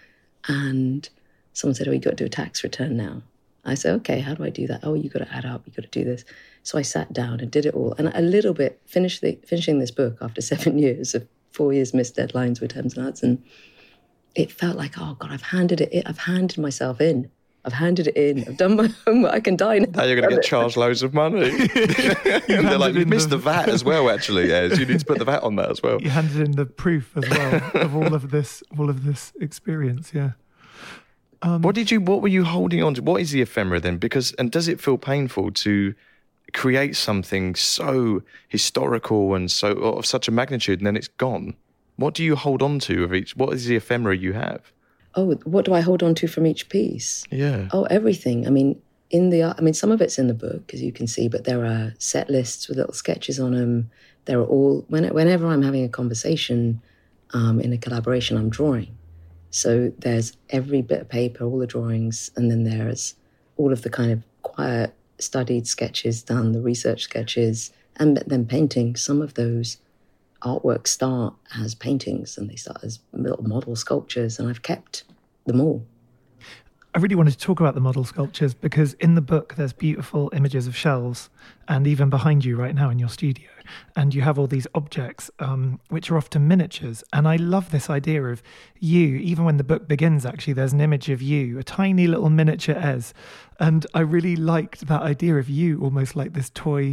And someone said, oh, you got to do a tax return now. I said, okay, how do I do that? Oh, you got to add up, you got to do this. So I sat down and did it all. And a little bit, finished the, finishing this book after seven years of four years missed deadlines with Thames and Hudson, it felt like, oh God, I've handed it in. I've handed myself in. I've handed it in. I've done my homework. I can die now. Now you're going to get charged loads of money. And they're like, you missed the... the V A T as well, actually. Yes, you need to put the V A T on that as well. You handed in the proof as well of all of this, all of this experience. Yeah. Um, what did you? What were you holding on to? What is the ephemera then? Because and does it feel painful to create something so historical and so of such a magnitude, and then it's gone? What do you hold on to of each? What is the ephemera you have? Oh, what do I hold on to from each piece? Yeah. Oh, everything. I mean, in the I mean, some of it's in the book, as you can see, but there are set lists with little sketches on them. There are all when, whenever I'm having a conversation um, in a collaboration, I'm drawing. So there's every bit of paper, all the drawings, and then there's all of the kind of quiet, studied sketches done, the research sketches, and then paintings. Some of those artworks start as paintings and they start as little model sculptures, and I've kept them all. I really wanted to talk about the model sculptures because in the book there's beautiful images of shelves, and even behind you right now in your studio, and you have all these objects um, which are often miniatures. And I love this idea of you, even when the book begins, actually there's an image of you, a tiny little miniature Ez, and I really liked that idea of you almost like this toy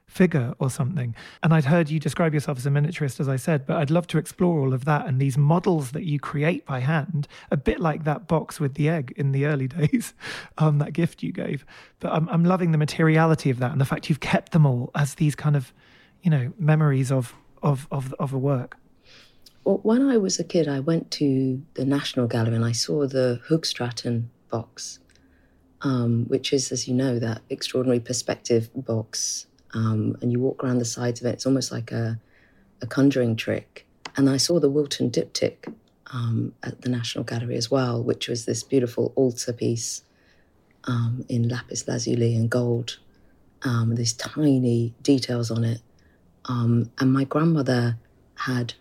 figure or something. And I'd heard you describe yourself as a miniaturist, as I said, but I'd love to explore all of that and these models that you create by hand, a bit like that box with the egg in the early days, um, that gift you gave. But I'm, I'm loving the materiality of that and the fact you've kept them all as these kind of, you know, memories of of of, of a work. Well, when I was a kid, I went to the National Gallery and I saw the Hoogstraten box, um, which is, as you know, that extraordinary perspective box. Um, and you walk around the sides of it. It's almost like a, a conjuring trick. And I saw the Wilton diptych um, at the National Gallery as well, which was this beautiful altarpiece um, in lapis lazuli and gold, um, these tiny details on it. Um, and my grandmother had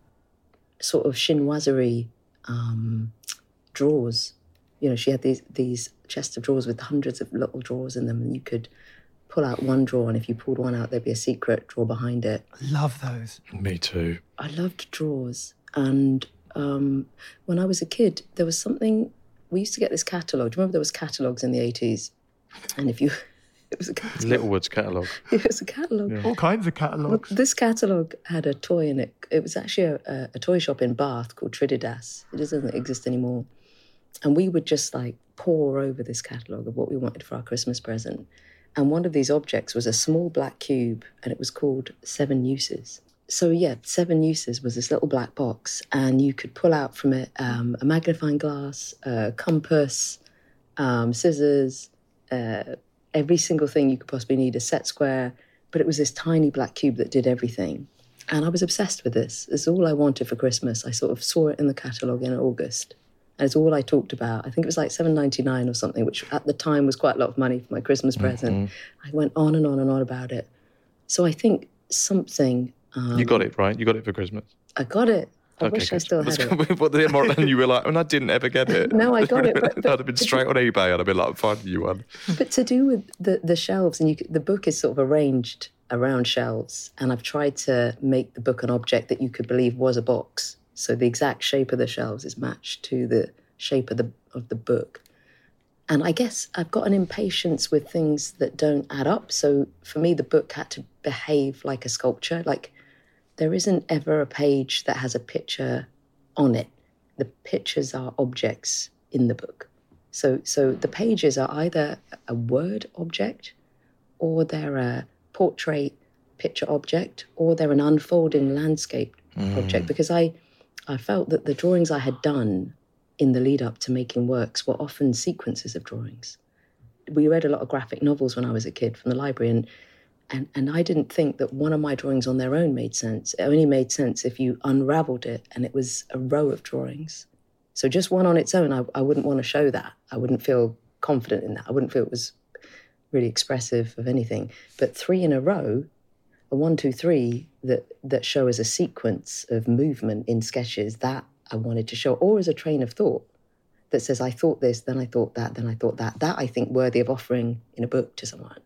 sort of chinoiserie um, drawers. You know, she had these these chests of drawers with hundreds of little drawers in them, and you could pull out one drawer, and if you pulled one out, there'd be a secret drawer behind it. Love those. Me too. I loved drawers. And um, when I was a kid, there was something, we used to get this catalogue. Do you remember there was catalogues in the eighties? And if you, it was a catalogue. Littlewood's catalogue. It was a catalogue. Yeah. All kinds of catalogues. Well, this catalogue had a toy in it. It was actually a, a, a toy shop in Bath called Trididas. It doesn't exist anymore. And we would just like pore over this catalogue of what we wanted for our Christmas present. And one of these objects was a small black cube, and it was called Seven Uses. So yeah, Seven Uses was this little black box, and you could pull out from it um, a magnifying glass, a compass, um, scissors, uh, every single thing you could possibly need, a set square. But it was this tiny black cube that did everything. And I was obsessed with this. It's all I wanted for Christmas. I sort of saw it in the catalogue in August. And it's all I talked about. I think it was like seven ninety-nine or something, which at the time was quite a lot of money for my Christmas present. Mm-hmm. I went on and on and on about it. So I think something... Um, you got it, right? You got it for Christmas? I got it. I okay, wish good. I still had it. But then and you were like, and I didn't ever get it. No, I got it. But, but, I'd have been straight on eBay. I'd have been like, find you one. But to do with the, the shelves, and you, the book is sort of arranged around shelves, and I've tried to make the book an object that you could believe was a box. So the exact shape of the shelves is matched to the shape of the of the book. And I guess I've got an impatience with things that don't add up. So for me, the book had to behave like a sculpture. Like there isn't ever a page that has a picture on it. The pictures are objects in the book. So so the pages are either a word object, or they're a portrait picture object, or they're an unfolding landscape mm. object. Because I I felt that the drawings I had done in the lead up to making works were often sequences of drawings. We read a lot of graphic novels when I was a kid from the library, and and and I didn't think that one of my drawings on their own made sense. It only made sense if you unraveled it and it was a row of drawings. So just one on its own, I, I wouldn't want to show that. I wouldn't feel confident in that. I wouldn't feel it was really expressive of anything. But three in a row, a one, two, three, that that show as a sequence of movement in sketches, that I wanted to show, or as a train of thought that says, I thought this, then I thought that, then I thought that. That I think worthy of offering in a book to someone.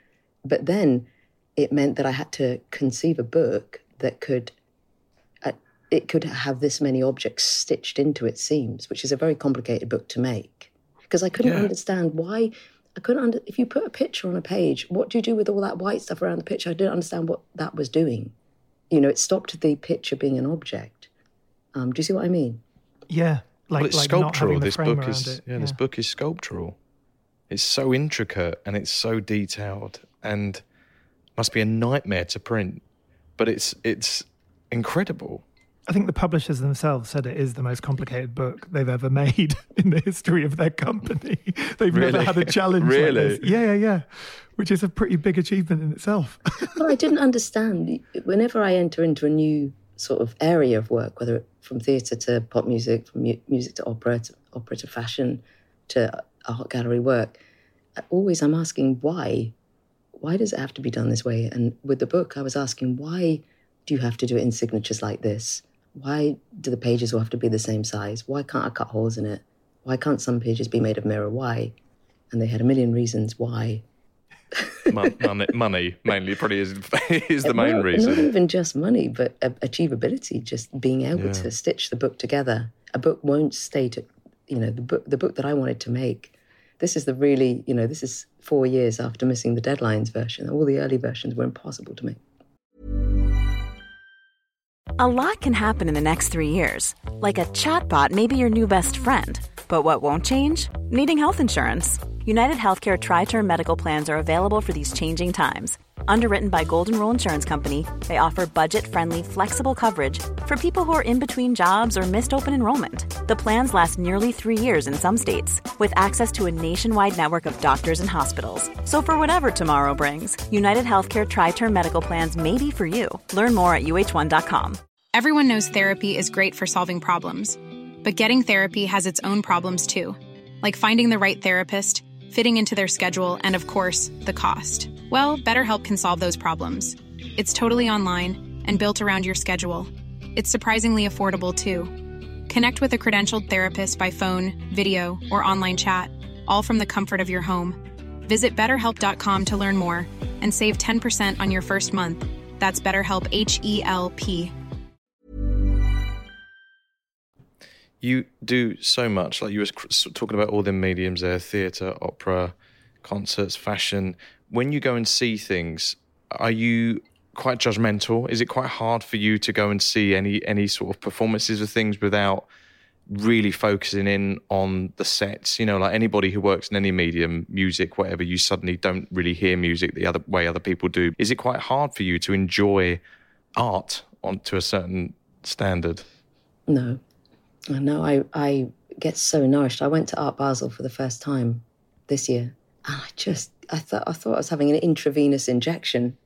But then it meant that I had to conceive a book that could, uh, it could have this many objects stitched into its seams, which is a very complicated book to make. Because I couldn't yeah. understand why, I couldn't, under, if you put a picture on a page, what do you do with all that white stuff around the picture? I didn't understand what that was doing. You know, it stopped the picture being an object. Um, do you see what I mean? Yeah, like, well, it's like sculptural. This book is it. yeah, yeah, this book is sculptural. It's so intricate and it's so detailed, and must be a nightmare to print. But it's it's incredible. I think the publishers themselves said it is the most complicated book they've ever made in the history of their company. They've really? never had a challenge really? like this. Yeah, yeah, yeah. Which is a pretty big achievement in itself. Well, I didn't understand. Whenever I enter into a new sort of area of work, whether from theatre to pop music, from mu- music to opera, to opera to fashion, to art gallery work, always I'm asking why. Why does it have to be done this way? And with the book, I was asking, why do you have to do it in signatures like this? Why do the pages all have to be the same size? Why can't I cut holes in it? Why can't some pages be made of mirror? Why? And they had a million reasons why. money, money, mainly, probably is, is the main well, reason. Not even just money, but achievability, just being able yeah. to stitch the book together. A book won't stay to, you know, the book, the book that I wanted to make this is the really, you know, this is four years after missing the deadlines version. All the early versions were impossible to make. A lot can happen in the next three years. Like a chatbot may be your new best friend. But what won't change? Needing health insurance. United Healthcare Tri-Term Medical Plans are available for these changing times. Underwritten by Golden Rule Insurance Company, they offer budget-friendly, flexible coverage for people who are in between jobs or missed open enrollment. The plans last nearly three years in some states, with access to a nationwide network of doctors and hospitals. So for whatever tomorrow brings, United Healthcare Tri-Term Medical Plans may be for you. Learn more at U H one dot com. Everyone knows therapy is great for solving problems. But getting therapy has its own problems too, like finding the right therapist, fitting into their schedule, and of course, the cost. Well, BetterHelp can solve those problems. It's totally online and built around your schedule. It's surprisingly affordable too. Connect with a credentialed therapist by phone, video, or online chat, all from the comfort of your home. Visit better help dot com to learn more and save ten percent on your first month. That's BetterHelp, H E L P. You do so much, like you were talking about all the mediums there, theatre, opera, concerts, fashion. When you go and see things, are you quite judgmental? Is it quite hard for you to go and see any any sort of performances of things without really focusing in on the sets? You know, like anybody who works in any medium, music, whatever, you suddenly don't really hear music the other way other people do. Is it quite hard for you to enjoy art on to a certain standard? No. No, I, I get so nourished. I went to Art Basel for the first time this year, and I just, I thought I thought I was having an intravenous injection.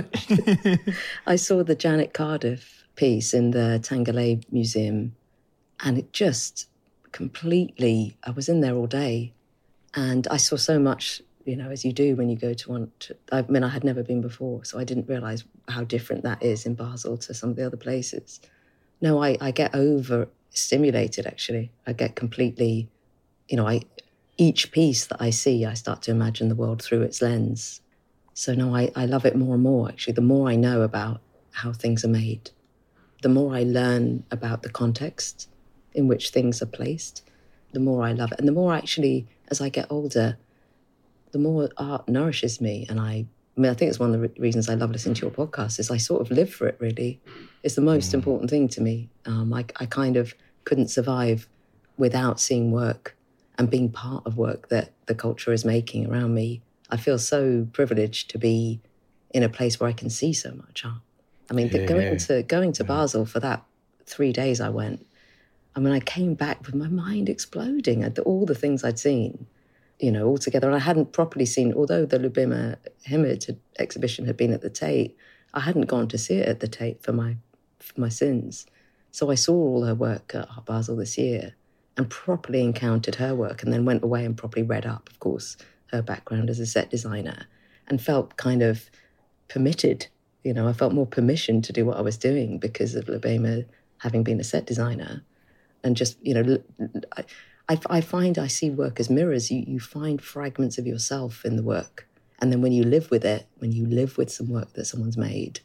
I saw the Janet Cardiff piece in the Tangalay Museum, and it just completely, I was in there all day, and I saw so much, you know, as you do when you go to one. To, I mean, I had never been before, so I didn't realise how different that is in Basel to some of the other places. No, I, I get over stimulated, actually. I get completely, you know, I each piece that I see, I start to imagine the world through its lens. So no, I, I love it more and more, actually. The more I know about how things are made, the more I learn about the context in which things are placed, the more I love it. And the more actually, as I get older, the more art nourishes me. And I, I mean, I think it's one of the re- reasons I love listening to your podcast is I sort of live for it, really. It's the most mm. important thing to me. Um, I, I kind of couldn't survive without seeing work and being part of work that the culture is making around me. I feel so privileged to be in a place where I can see so much art. I mean, yeah. going to going to yeah. Basel for that three days I went, I mean, I came back with my mind exploding at the, all the things I'd seen, you know, all together. And I hadn't properly seen, although the Lubima Himid exhibition had been at the Tate, I hadn't gone to see it at the Tate for my for my sins. So I saw all her work at Art Basel this year and properly encountered her work, and then went away and properly read up, of course, her background as a set designer, and felt kind of permitted. You know, I felt more permission to do what I was doing because of Lubima having been a set designer. And just, you know, I, I, I find I see work as mirrors. You, you find fragments of yourself in the work. And then when you live with it, when you live with some work that someone's made,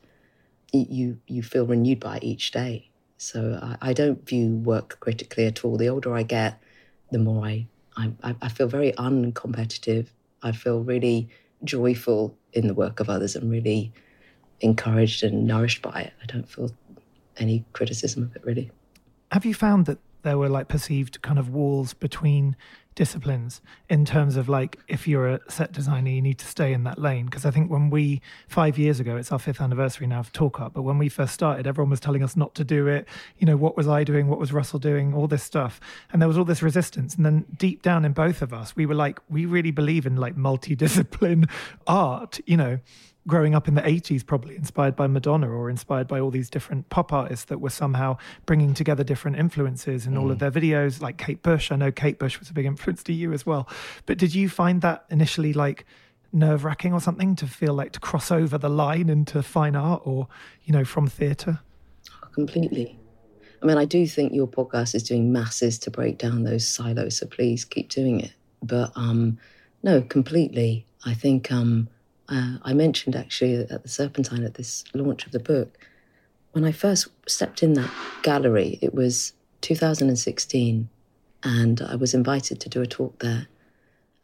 you you feel renewed by it each day. So I, I don't view work critically at all. The older I get, the more I, I, I feel very uncompetitive. I feel really joyful in the work of others and really encouraged and nourished by it. I don't feel any criticism of it, really. Have you found that there were like perceived kind of walls between disciplines in terms of like, if you're a set designer, you need to stay in that lane? Because I think when we, five years ago, it's our fifth anniversary now of Talk Art, but when we first started, everyone was telling us not to do it. You know, what was I doing? What was Russell doing? All this stuff. And there was all this resistance. And then deep down in both of us, we were like, we really believe in like multidiscipline art, you know. Growing up in the eighties, probably inspired by Madonna or inspired by all these different pop artists that were somehow bringing together different influences in mm. all of their videos, like Kate Bush. I know Kate Bush was a big influence to you as well. But did you find that initially like nerve-wracking or something, to feel like to cross over the line into fine art or, you know, from theatre? Oh, completely. I mean, I do think your podcast is doing masses to break down those silos, so please keep doing it. But um, no, completely. I think... Um, Uh, I mentioned actually at the Serpentine at this launch of the book, when I first stepped in that gallery, it was two thousand sixteen, and I was invited to do a talk there.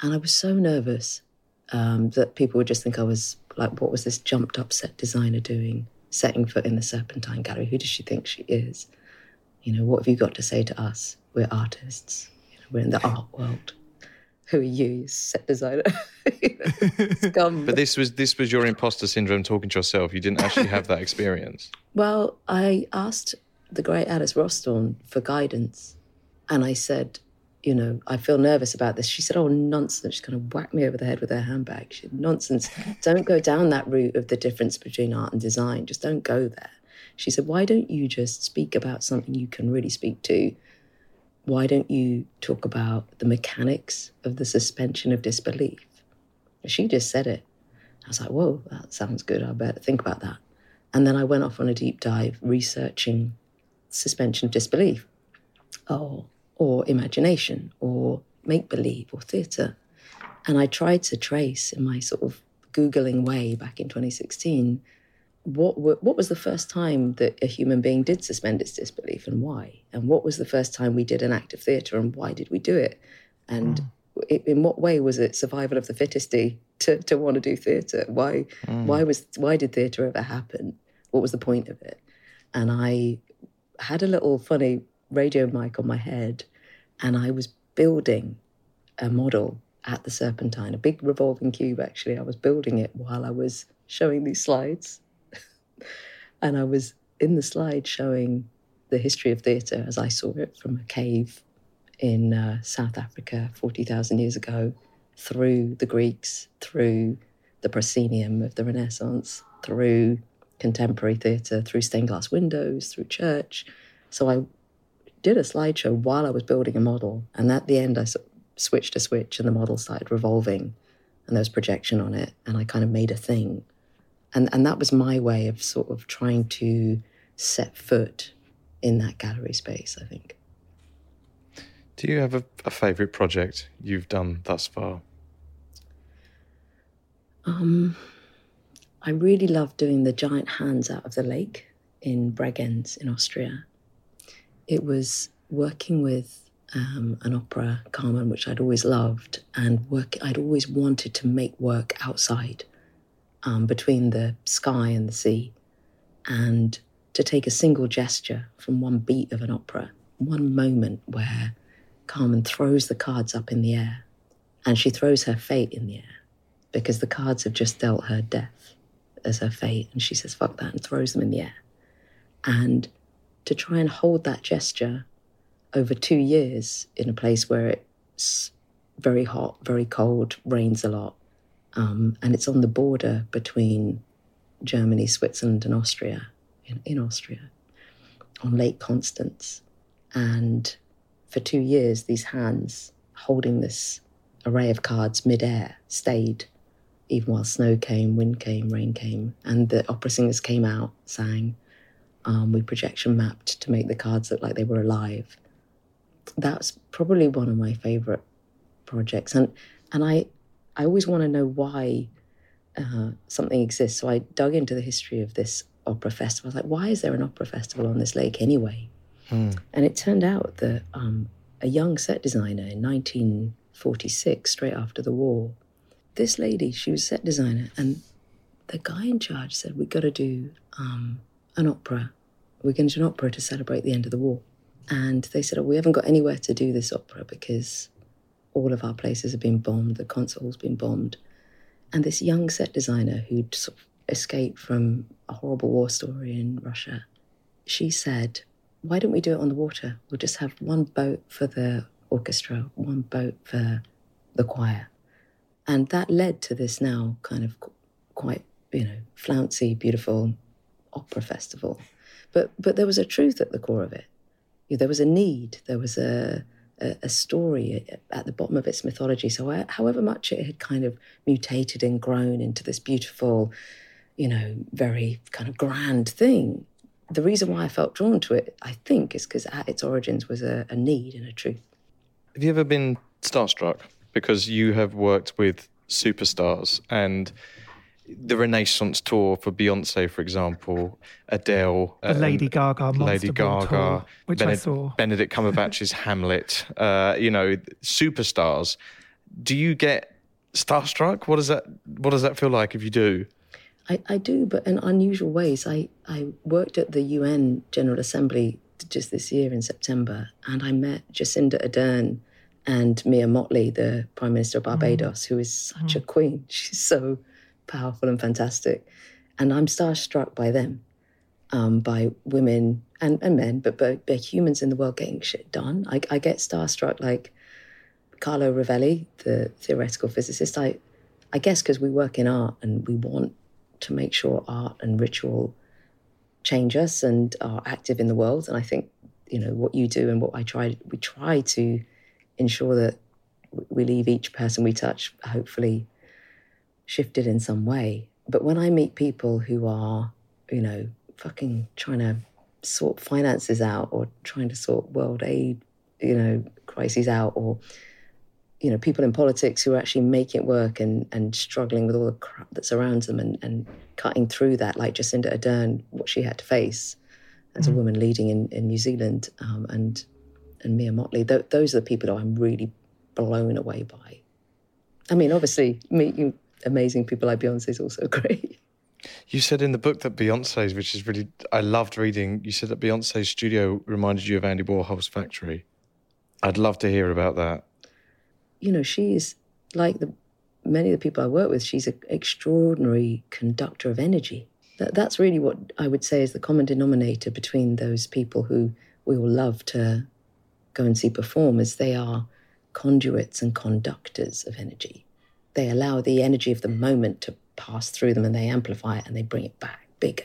And I was so nervous um, that people would just think I was like, what was this jumped up set designer doing, setting foot in the Serpentine Gallery? Who does she think she is? You know, what have you got to say to us? We're artists. You know, we're in the art world. Who are you, set designer? You know, scum. But this was this was your imposter syndrome talking to yourself. You didn't actually have that experience. Well, I asked the great Alice Rawsthorne for guidance. And I said, you know, I feel nervous about this. She said, oh, nonsense. She kind of whacked me over the head with her handbag. She said, nonsense. Don't go down that route of the difference between art and design. Just don't go there. She said, why don't you just speak about something you can really speak to? Why don't you talk about the mechanics of the suspension of disbelief? She just said it. I was like, whoa, that sounds good. I better think about that. And then I went off on a deep dive researching suspension of disbelief, or, or imagination, or make-believe, or theatre. And I tried to trace in my sort of Googling way back in twenty sixteen What were, what was the first time that a human being did suspend its disbelief and why? And what was the first time we did an act of theatre and why did we do it? And mm. it, in what way was it survival of the fittest to, to want to do theatre? Why mm. why was why did theatre ever happen? What was the point of it? And I had a little funny radio mic on my head and I was building a model at the Serpentine, a big revolving cube actually. I was building it while I was showing these slides. And I was in the slide showing the history of theatre as I saw it from a cave in uh, South Africa forty thousand years ago, through the Greeks, through the proscenium of the Renaissance, through contemporary theatre, through stained glass windows, through church. So I did a slideshow while I was building a model. And at the end, I switched a switch and the model started revolving and there was projection on it. And I kind of made a thing. And and that was my way of sort of trying to set foot in that gallery space, I think. Do you have a, a favourite project you've done thus far? Um, I really love doing the giant hands out of the lake in Bregenz in Austria. It was working with um, an opera, Carmen, which I'd always loved, and work. I'd always wanted to make work outside. Um, between the sky and the sea, and to take a single gesture from one beat of an opera, one moment where Carmen throws the cards up in the air, and she throws her fate in the air, because the cards have just dealt her death as her fate, and she says, fuck that, and throws them in the air. And to try and hold that gesture over two years in a place where it's very hot, very cold, rains a lot, Um, and it's on the border between Germany, Switzerland and Austria, in, in Austria, on Lake Constance. And for two years, these hands holding this array of cards mid-air stayed, even while snow came, wind came, rain came. And the opera singers came out, sang. Um, we projection mapped to make the cards look like they were alive. That's probably one of my favourite projects. And, and I... I always want to know why uh, something exists. So I dug into the history of this opera festival. I was like, why is there an opera festival on this lake anyway? Hmm. And it turned out that um, a young set designer in nineteen forty-six, straight after the war, this lady, she was set designer, and the guy in charge said, we've got to do um, an opera. We're going to do an opera to celebrate the end of the war. And they said, oh, we haven't got anywhere to do this opera because all of our places have been bombed, the concert hall's been bombed. And this young set designer who'd sort of escaped from a horrible war story in Russia, she said, why don't we do it on the water? We'll just have one boat for the orchestra, one boat for the choir. And that led to this now kind of quite, you know, flouncy, beautiful opera festival. But but there was a truth at the core of it. There was a need, there was a a, a story at the bottom of its mythology. So I, however much it had kind of mutated and grown into this beautiful, you know, very kind of grand thing, the reason why I felt drawn to it, I think, is because at its origins was a, a need and a truth. Have you ever been starstruck? Because you have worked with superstars, and the Renaissance tour for Beyonce, for example, Adele, the Lady Gaga, Lady Gaga, tour, which Bened- I saw. Benedict Cumberbatch's Hamlet. Uh, you know, superstars. do you get starstruck? What does that What does that feel like if you do? I, I do, but in unusual ways. I, I worked at the U N General Assembly just this year in September, and I met Jacinda Ardern and Mia Mottley, the Prime Minister of Barbados, mm. who is such mm. a queen. She's so powerful and fantastic. And I'm starstruck by them, um, by women and, and men, but, but, but humans in the world getting shit done. I, I get starstruck like Carlo Rovelli, the theoretical physicist. I, I guess because we work in art and we want to make sure art and ritual change us and are active in the world. And I think, you know, what you do and what I try, we try to ensure that we leave each person we touch hopefully shifted in some way. But when I meet people who are, you know, fucking trying to sort finances out or trying to sort world aid, you know, crises out, or you know, people in politics who are actually making it work and, and struggling with all the crap that surrounds them and, and cutting through that, like Jacinda Ardern, what she had to face as mm-hmm. a woman leading in, in New Zealand, um, and and Mia Mottley. Th- those are the people that I'm really blown away by. I mean, obviously, meeting amazing people like Beyonce is also great. You said in the book that Beyonce's, which is really, I loved reading, you said that Beyonce's studio reminded you of Andy Warhol's factory. I'd love to hear about that. You know, she is like the many of the people I work with, she's an extraordinary conductor of energy. That, that's really what I would say is the common denominator between those people who we all love to go and see perform, is they are conduits and conductors of energy. They allow the energy of the moment to pass through them and they amplify it and they bring it back bigger.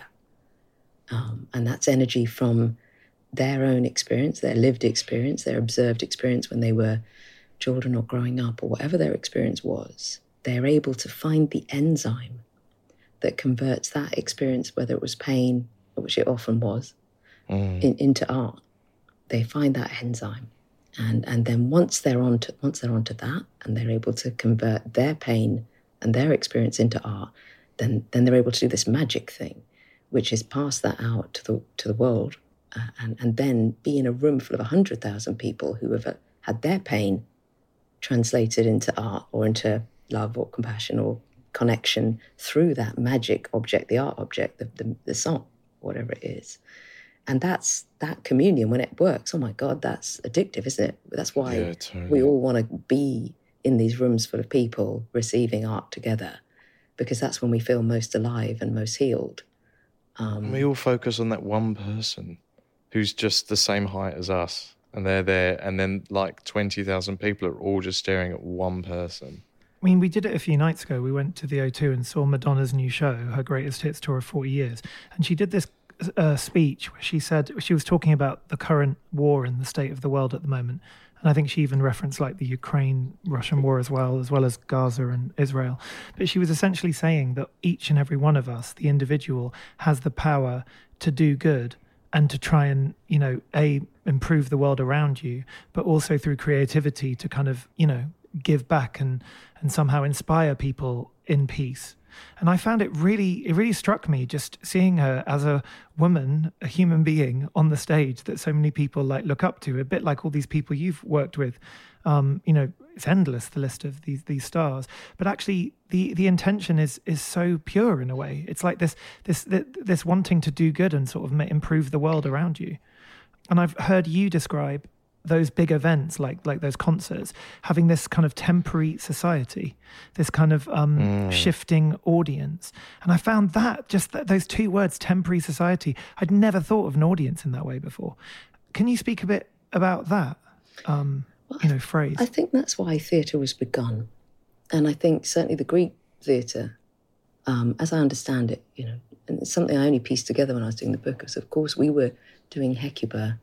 Um, and that's energy from their own experience, their lived experience, their observed experience when they were children or growing up or whatever their experience was. They're able to find the enzyme that converts that experience, whether it was pain, which it often was, mm. in, into art. They find that enzyme. And and then once they're on to, once they're onto that and they're able to convert their pain and their experience into art, then then they're able to do this magic thing, which is pass that out to the to the world, uh, and and then be in a room full of a hundred thousand people who have uh, had their pain translated into art or into love or compassion or connection through that magic object, the art object, the the, the song, whatever it is. And that's that communion when it works. Oh my God, that's addictive, isn't it? That's why yeah, totally. We all want to be in these rooms full of people receiving art together, because that's when we feel most alive and most healed. Um, and we all focus on that one person who's just the same height as us, and they're there, and then like twenty thousand people are all just staring at one person. I mean, we did it a few nights ago. We went to the O two and saw Madonna's new show, her greatest hits tour of forty years. And she did this uh, speech where she said, she was talking about the current war and the state of the world at the moment. And I think she even referenced like the Ukraine-Russian war as well, as well as Gaza and Israel. But she was essentially saying that each and every one of us, the individual, has the power to do good and to try and, you know, A, improve the world around you, but also through creativity to kind of, you know, give back and, and somehow inspire people in peace. And I found it really, it really struck me just seeing her as a woman, a human being on the stage that so many people like look up to, a bit like all these people you've worked with. Um, you know, it's endless, the list of these these stars. But actually, the the intention is is so pure in a way. It's like this this this wanting to do good and sort of improve the world around you. And I've heard you describe those big events, like like those concerts, having this kind of temporary society, this kind of um, mm. shifting audience. And I found that, just th- those two words, temporary society, I'd never thought of an audience in that way before. Can you speak a bit about that, um, well, you know, phrase? I think that's why theatre was begun. And I think certainly the Greek theatre, um, as I understand it, you know, and it's something I only pieced together when I was doing the book, because of course we were doing Hecuba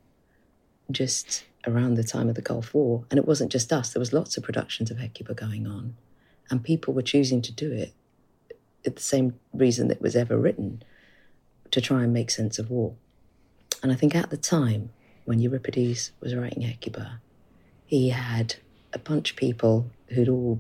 just around the time of the Gulf War. And it wasn't just us. There was lots of productions of Hecuba going on. And people were choosing to do it at the same reason that it was ever written, to try and make sense of war. And I think at the time, when Euripides was writing Hecuba, he had a bunch of people who'd all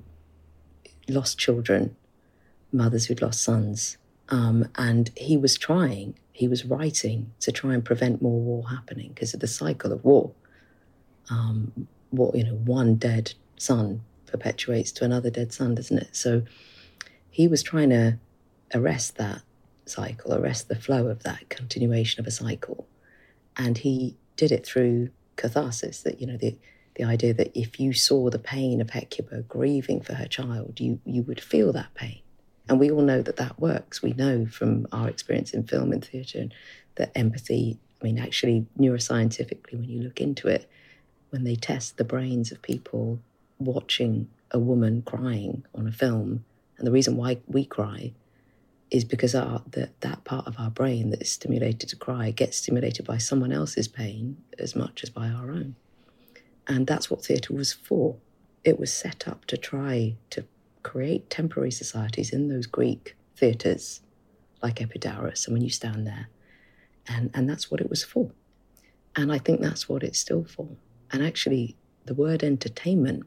lost children, mothers who'd lost sons. Um, and he was trying, he was writing to try and prevent more war happening because of the cycle of war. Um, what, you know, one dead son perpetuates to another dead son, doesn't it? So he was trying to arrest that cycle, arrest the flow of that continuation of a cycle. And he did it through catharsis, that, you know, the the idea that if you saw the pain of Hecuba grieving for her child, you you would feel that pain. And we all know that that works. We know from our experience in film and theatre that empathy, I mean, actually, neuroscientifically, when you look into it, when they test the brains of people watching a woman crying on a film, and the reason why we cry is because our, the, that part of our brain that is stimulated to cry gets stimulated by someone else's pain as much as by our own. And that's what theatre was for. It was set up to try to create temporary societies in those Greek theatres, like Epidaurus, and when you stand there. And, and that's what it was for. And I think that's what it's still for. And actually, the word entertainment,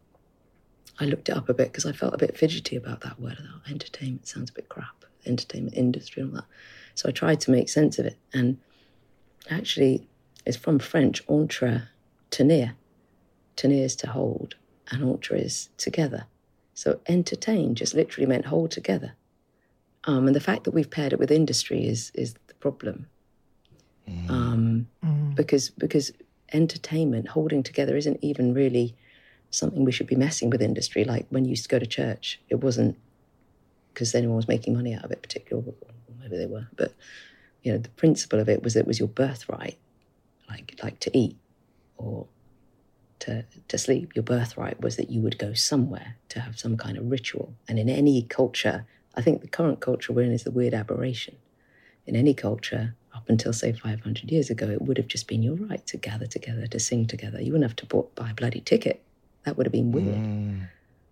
I looked it up a bit because I felt a bit fidgety about that word. I thought, entertainment sounds a bit crap, entertainment industry and all that. So I tried to make sense of it. And actually, it's from French, entre, tenir. Tenir is to hold, and entre is together. So entertain just literally meant hold together. Um, and the fact that we've paired it with industry is is the problem. Mm. Um, mm. Because because entertainment, holding together, isn't even really something we should be messing with industry. Like when you used to go to church, it wasn't because anyone was making money out of it particularly, or maybe they were. But, you know, the principle of it was it was your birthright, like like to eat or to, to sleep. Your birthright was that you would go somewhere to have some kind of ritual. And in any culture, I think the current culture we're in is the weird aberration. In any culture, up until, say, five hundred years ago, it would have just been your right to gather together, to sing together. You wouldn't have to bought, buy a bloody ticket. That would have been weird. Mm.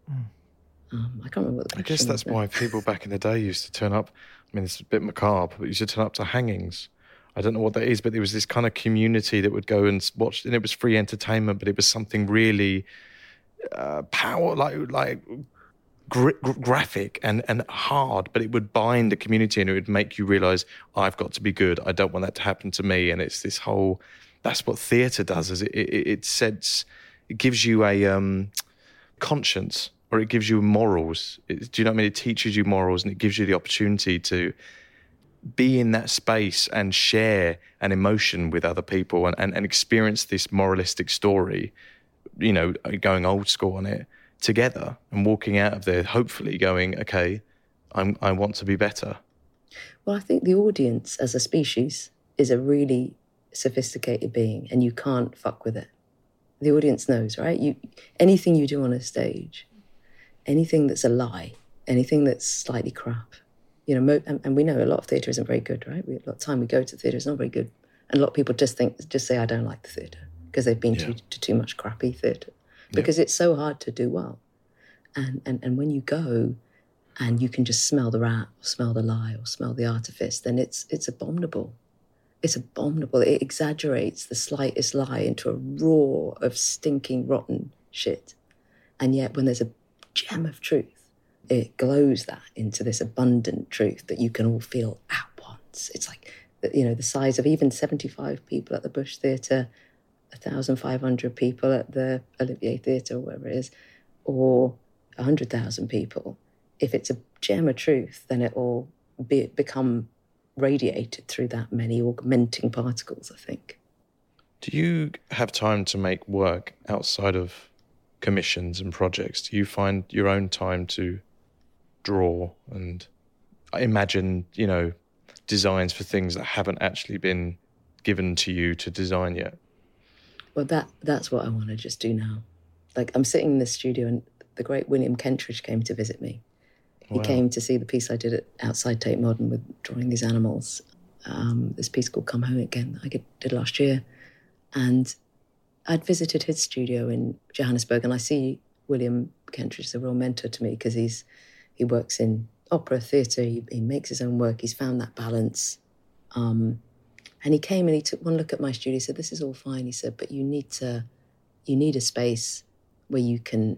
Um, I can't remember what the I guess that's why people back in the day used to turn up. I mean, it's a bit macabre, but used to turn up to hangings. I don't know what that is, but there was this kind of community that would go and watch, and it was free entertainment, but it was something really uh, power, like like gra- graphic and, and hard, but it would bind the community and it would make you realise, I've got to be good. I don't want that to happen to me. And it's this whole, that's what theatre does, is it, it, it sets, it gives you a um, conscience, or it gives you morals. It, do you know what I mean? It teaches you morals, and it gives you the opportunity to be in that space and share an emotion with other people and, and, and experience this moralistic story, you know, going old school on it together and walking out of there, hopefully going, okay, I'm, I want to be better. Well, I think the audience as a species is a really sophisticated being, and you can't fuck with it. The audience knows, right? You, anything you do on a stage, anything that's a lie, anything that's slightly crap, you know, mo- and, and we know a lot of theatre isn't very good, right? We, a lot of time we go to theatre, it's not very good. And a lot of people just think, just say, I don't like the theatre, because they've been yeah. to, to too much crappy theatre, because yeah. it's so hard to do well. And, and and when you go and you can just smell the rat or smell the lie or smell the artifice, then it's it's abominable. It's abominable. It exaggerates the slightest lie into a roar of stinking, rotten shit. And yet when there's a gem of truth, it glows that into this abundant truth that you can all feel at once. It's like, you know, the size of even seventy-five people at the Bush Theatre, one thousand five hundred people at the Olivier Theatre, or whatever it is, or one hundred thousand people. If it's a gem of truth, then it will be, become radiated through that many augmenting particles, I think. Do you have time to make work outside of commissions and projects? Do you find your own time to draw and imagine, you know, designs for things that haven't actually been given to you to design yet? Well, that that's what I want to just do now. Like, I'm sitting in this studio and the great William Kentridge came to visit me. He wow. came to see the piece I did at Outside Tate Modern with drawing these animals. Um, this piece called Come Home Again that I did last year. And I'd visited his studio in Johannesburg, and I see William Kentridge as a real mentor to me because he's he works in opera, theatre, he, he makes his own work, he's found that balance. Um, and he came and he took one look at my studio, he said, this is all fine, he said, but you need to, you need a space where you can,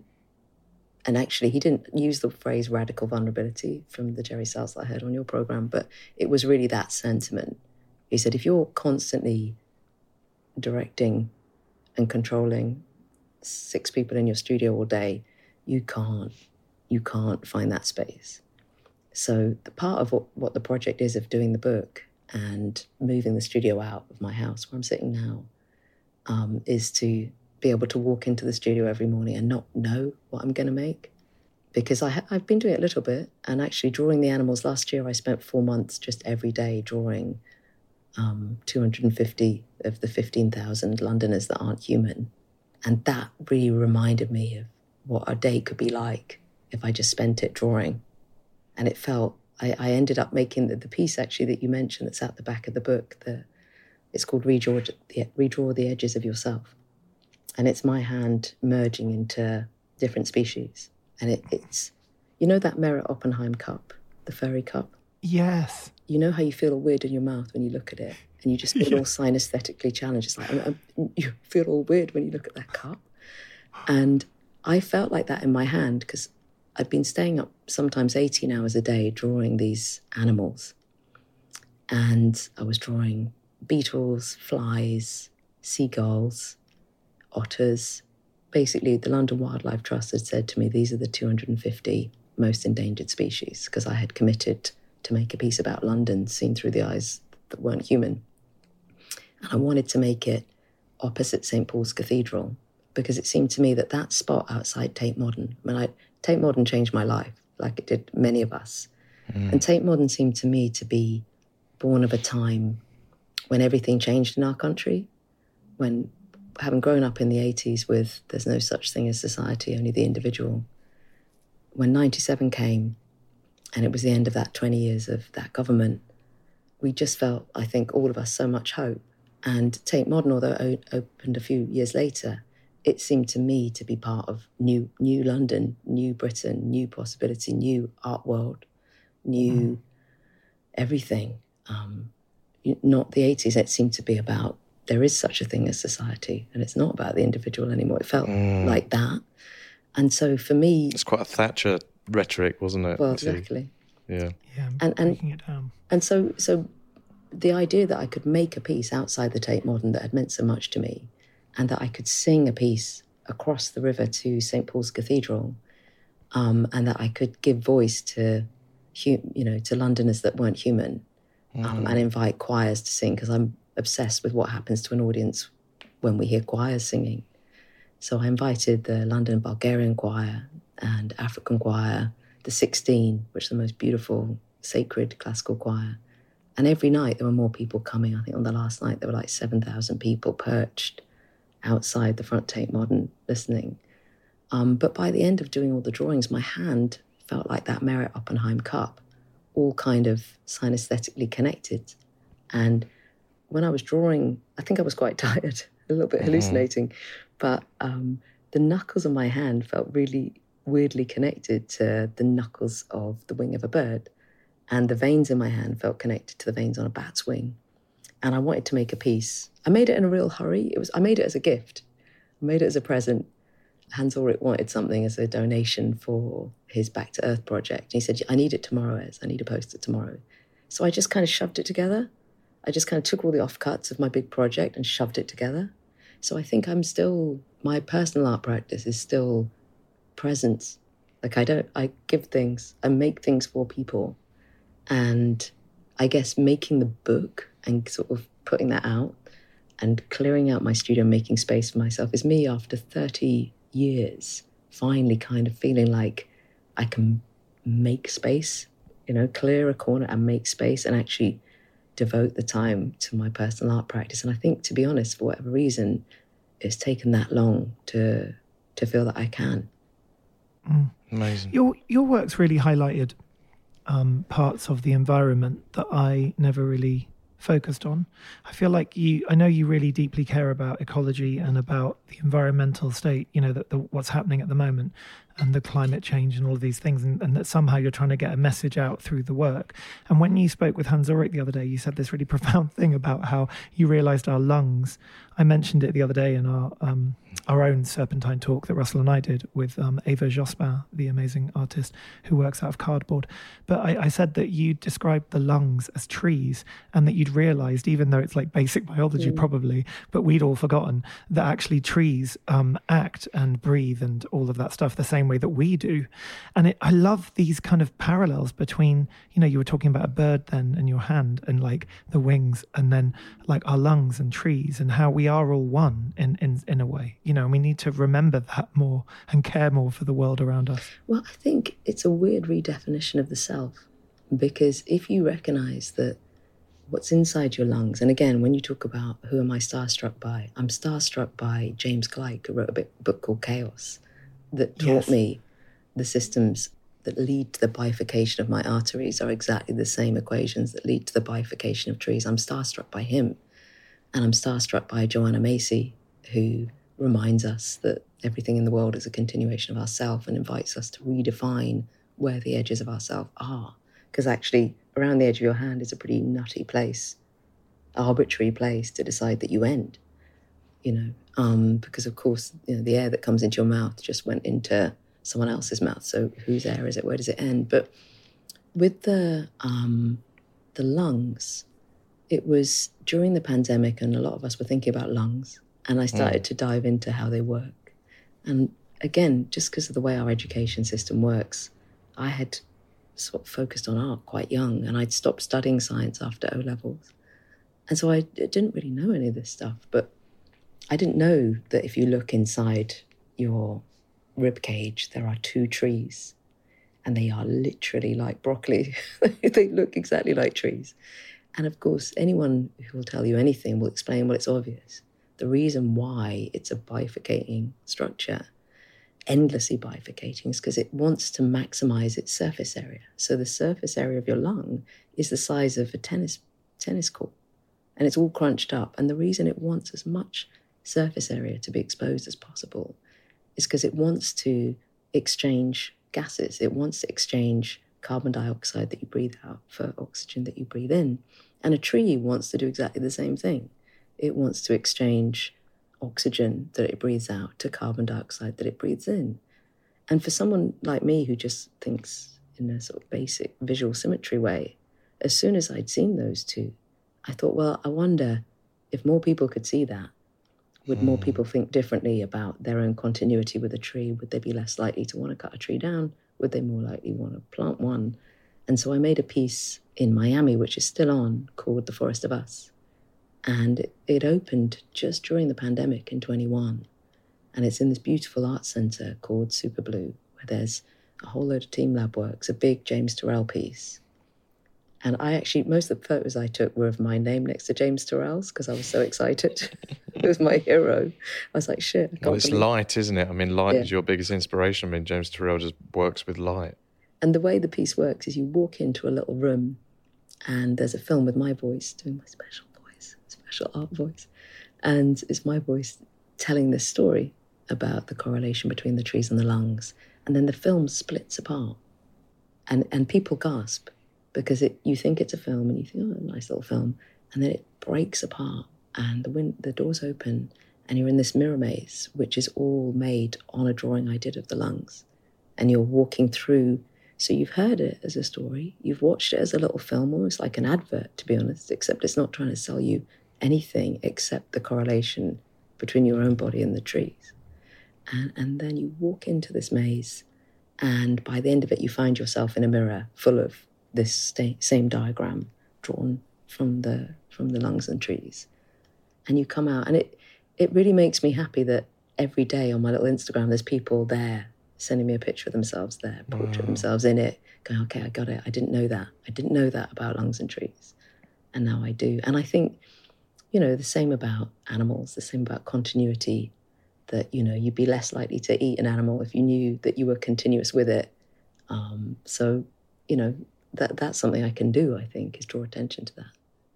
and actually he didn't use the phrase radical vulnerability from the Jerry Salz that I heard on your programme, but it was really that sentiment. He said, if you're constantly directing and controlling six people in your studio all day, you can't, you can't find that space. So the part of what, what the project is of doing the book and moving the studio out of my house where I'm sitting now um, is to be able to walk into the studio every morning and not know what I'm going to make. Because I ha- I've been doing it a little bit, and actually drawing the animals. Last year I spent four months just every day drawing um, two hundred fifty of the fifteen thousand Londoners that aren't human. And that really reminded me of what a day could be like if I just spent it drawing. And it felt, I, I ended up making the, the piece actually that you mentioned that's at the back of the book. The, it's called Redraw the, Redraw the Edges of Yourself. And it's my hand merging into different species. And it, it's, you know that Merritt Oppenheim cup, the furry cup? Yes. You know how you feel weird in your mouth when you look at it and you just feel yeah. all synesthetically challenged. It's like, I'm, I'm, you feel all weird when you look at that cup. And I felt like that in my hand because I'd been staying up sometimes eighteen hours a day drawing these animals. And I was drawing beetles, flies, seagulls, otters. Basically, the London Wildlife Trust had said to me, these are the two hundred fifty most endangered species, because I had committed to make a piece about London seen through the eyes that weren't human. And I wanted to make it opposite Saint Paul's Cathedral, because it seemed to me that that spot outside Tate Modern, I mean, I, Tate Modern changed my life, like it did many of us. Mm. And Tate Modern seemed to me to be born of a time when everything changed in our country, when, having grown up in the eighties with there's no such thing as society, only the individual, when ninety-seven came and it was the end of that twenty years of that government, we just felt, I think, all of us, so much hope. And Tate Modern, although it opened a few years later, it seemed to me to be part of new new London, new Britain, new possibility, new art world, new mm. everything. Um, not the eighties, it seemed to be about there is such a thing as society, and it's not about the individual anymore. It felt mm. like that. And so for me... It's quite a Thatcher rhetoric, wasn't it? Well, exactly. Yeah. Yeah, and, and, breaking it down. And so, so the idea that I could make a piece outside the Tate Modern that had meant so much to me, and that I could sing a piece across the river to Saint Paul's Cathedral, um, and that I could give voice to, you know, to Londoners that weren't human, mm. um, and invite choirs to sing, because I'm obsessed with what happens to an audience when we hear choirs singing. So I invited the London Bulgarian Choir and African Choir, the sixteen, which is the most beautiful, sacred classical choir. And every night there were more people coming. I think on the last night there were like seven thousand people perched outside the front Tate Modern listening. Um, but by the end of doing all the drawings, my hand felt like that Merritt Oppenheim cup, all kind of synesthetically connected. And when I was drawing, I think I was quite tired, a little bit hallucinating, but um, the knuckles of my hand felt really weirdly connected to the knuckles of the wing of a bird. And the veins in my hand felt connected to the veins on a bat's wing. And I wanted to make a piece. I made it in a real hurry. It was I made it as a gift. I made it as a present. Hans Ulrich wanted something as a donation for his Back to Earth project. And he said, I need it tomorrow, Ez. I need to post it tomorrow. So I just kind of shoved it together. I just kind of took all the offcuts of my big project and shoved it together. So I think I'm still, my personal art practice is still presence. Like I don't, I give things, I make things for people. And I guess making the book and sort of putting that out and clearing out my studio, making space for myself is me after thirty years, finally kind of feeling like I can make space, you know, clear a corner and make space and actually devote the time to my personal art practice. And I think, to be honest, for whatever reason, it's taken that long to to feel that I can. Mm. Amazing. Your your work's really highlighted um, parts of the environment that I never really focused on. I feel like you, I know you really deeply care about ecology and about the environmental state, you know, that the, what's happening at the moment and the climate change and all of these things, and, and that somehow you're trying to get a message out through the work. And when you spoke with Hans Ulrich the other day, you said this really profound thing about how you realised our lungs. I mentioned it the other day in our um, our own Serpentine talk that Russell and I did with um, Eva Jospin, the amazing artist who works out of cardboard. But I, I said that you described the lungs as trees, and that you'd realised, even though it's like basic biology mm. probably, but we'd all forgotten that actually trees um, act and breathe and all of that stuff the same same way that we do. And it, I love these kind of parallels between, you know, you were talking about a bird then and your hand and like the wings and then like our lungs and trees and how we are all one in, in, in a way, you know, and we need to remember that more and care more for the world around us. Well, I think it's a weird redefinition of the self, because if you recognize that what's inside your lungs, and again, when you talk about who am I starstruck by, I'm starstruck by James Gleick, who wrote a bit, book called Chaos, that taught Yes. me the systems that lead to the bifurcation of my arteries are exactly the same equations that lead to the bifurcation of trees. I'm starstruck by him. And I'm starstruck by Joanna Macy, who reminds us that everything in the world is a continuation of ourself and invites us to redefine where the edges of ourself are. Because actually, around the edge of your hand is a pretty nutty place, arbitrary place to decide that you end, you know, um, because of course, you know, the air that comes into your mouth just went into someone else's mouth. So whose air is it? Where does it end? But with the um, the lungs, it was during the pandemic and a lot of us were thinking about lungs, and I started mm. to dive into how they work. And again, just because of the way our education system works, I had sort of focused on art quite young, and I'd stopped studying science after O levels. And so I didn't really know any of this stuff, but I didn't know that if you look inside your rib cage, there are two trees, and they are literally like broccoli. They look exactly like trees. And of course, anyone who will tell you anything will explain, well, it's obvious. The reason why it's a bifurcating structure, endlessly bifurcating, is because it wants to maximize its surface area. So the surface area of your lung is the size of a tennis tennis court, and it's all crunched up. And the reason it wants as much surface area to be exposed as possible is because it wants to exchange gases. It wants to exchange carbon dioxide that you breathe out for oxygen that you breathe in. And a tree wants to do exactly the same thing. It wants to exchange oxygen that it breathes out to carbon dioxide that it breathes in. And for someone like me who just thinks in a sort of basic visual symmetry way, as soon as I'd seen those two, I thought, well, I wonder if more people could see that. Would more people think differently about their own continuity with a tree? Would they be less likely to want to cut a tree down? Would they more likely want to plant one? And so I made a piece in Miami, which is still on, called The Forest of Us. And it, it opened just during the pandemic in twenty-one. And it's in this beautiful art centre called Super Blue, where there's a whole load of team lab works, a big James Turrell piece. And I actually, most of the photos I took were of my name next to James Turrell's because I was so excited. It was my hero. I was like, shit. I can't well, it's believe... light, isn't it? I mean, light yeah. is your biggest inspiration. I mean, James Turrell just works with light. And the way the piece works is you walk into a little room and there's a film with my voice, doing my special voice, special art voice. And it's my voice telling this story about the correlation between the trees and the lungs. And then the film splits apart and, and people gasp. Because it, you think it's a film and you think, oh, a nice little film. And then it breaks apart and the wind, the doors open and you're in this mirror maze, which is all made on a drawing I did of the lungs. And you're walking through. So you've heard it as a story. You've watched it as a little film, almost like an advert, to be honest, except it's not trying to sell you anything except the correlation between your own body and the trees. And, and then you walk into this maze. And by the end of it, you find yourself in a mirror full of this sta- same diagram drawn from the from the lungs and trees. And you come out, and it it really makes me happy that every day on my little Instagram, there's people there sending me a picture of themselves there, a portrait of themselves in it, going, okay, I got it. I didn't know that. I didn't know that about lungs and trees. And now I do. And I think, you know, the same about animals, the same about continuity, that, you know, you'd be less likely to eat an animal if you knew that you were continuous with it. Um, so, you know, That that's something I can do, I think, is draw attention to that.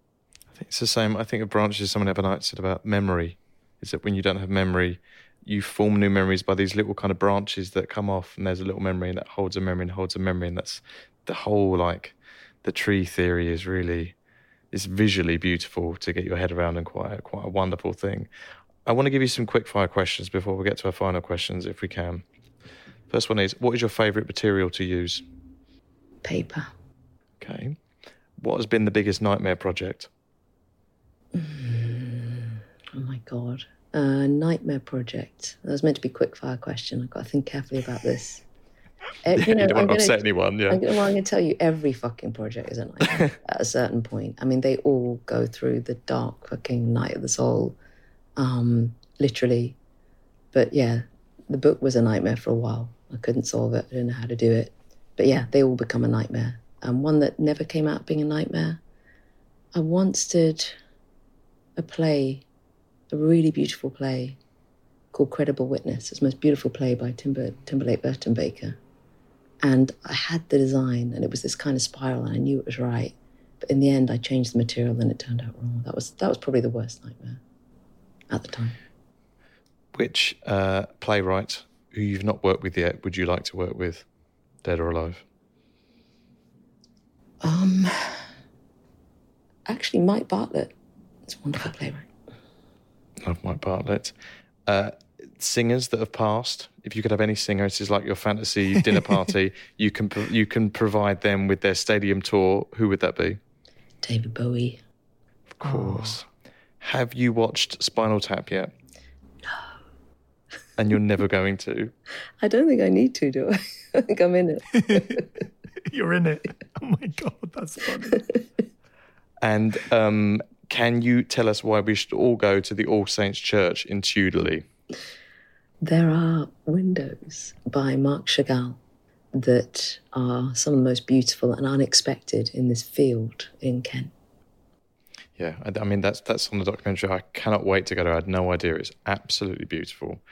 I think it's the same. I think it branches someone ever night said about memory, is that when you don't have memory, you form new memories by these little kind of branches that come off, and there's a little memory that holds a memory and holds a memory, and that's the whole, like, the tree theory is really, is visually beautiful to get your head around and quite a, quite a wonderful thing. I want to give you some quick fire questions before we get to our final questions, if we can. First one is, what is your favourite material to use? Paper. Okay. What has been the biggest nightmare project? Mm, oh my God. A nightmare project. That was meant to be a quick-fire question. I've got to think carefully about this. Uh, you know, you don't want to gonna, upset anyone, yeah. I'm gonna, well, I'm going to tell you, every fucking project is a nightmare at a certain point. I mean, they all go through the dark fucking night of the soul, um, literally. But yeah, the book was a nightmare for a while. I couldn't solve it. I didn't know how to do it. But yeah, they all become a nightmare. And one that never came out being a nightmare, I once did a play, a really beautiful play called Credible Witness. It's the most beautiful play by Timber, Timberlake Burton Baker. And I had the design, and it was this kind of spiral, and I knew it was right. But in the end, I changed the material, and it turned out wrong. That was that was probably the worst nightmare at the time. Which uh, playwright who you've not worked with yet would you like to work with, dead or alive? Um, actually, Mike Bartlett. It's a wonderful playwright. Love Mike Bartlett. Uh, singers that have passed. If you could have any singer, this is like your fantasy dinner party. you can you can provide them with their stadium tour. Who would that be? David Bowie. Of course. Oh. Have you watched Spinal Tap yet? No. And you're never going to? I don't think I need to, do I? I think I'm in it. You're in it. Oh my God, that's funny. And um, can you tell us why we should all go to the All Saints Church in Tudorley? There are windows by Marc Chagall that are some of the most beautiful and unexpected in this field in Kent. Yeah, I, I mean, that's that's on the documentary. I cannot wait to go there. I had no idea. It's absolutely beautiful.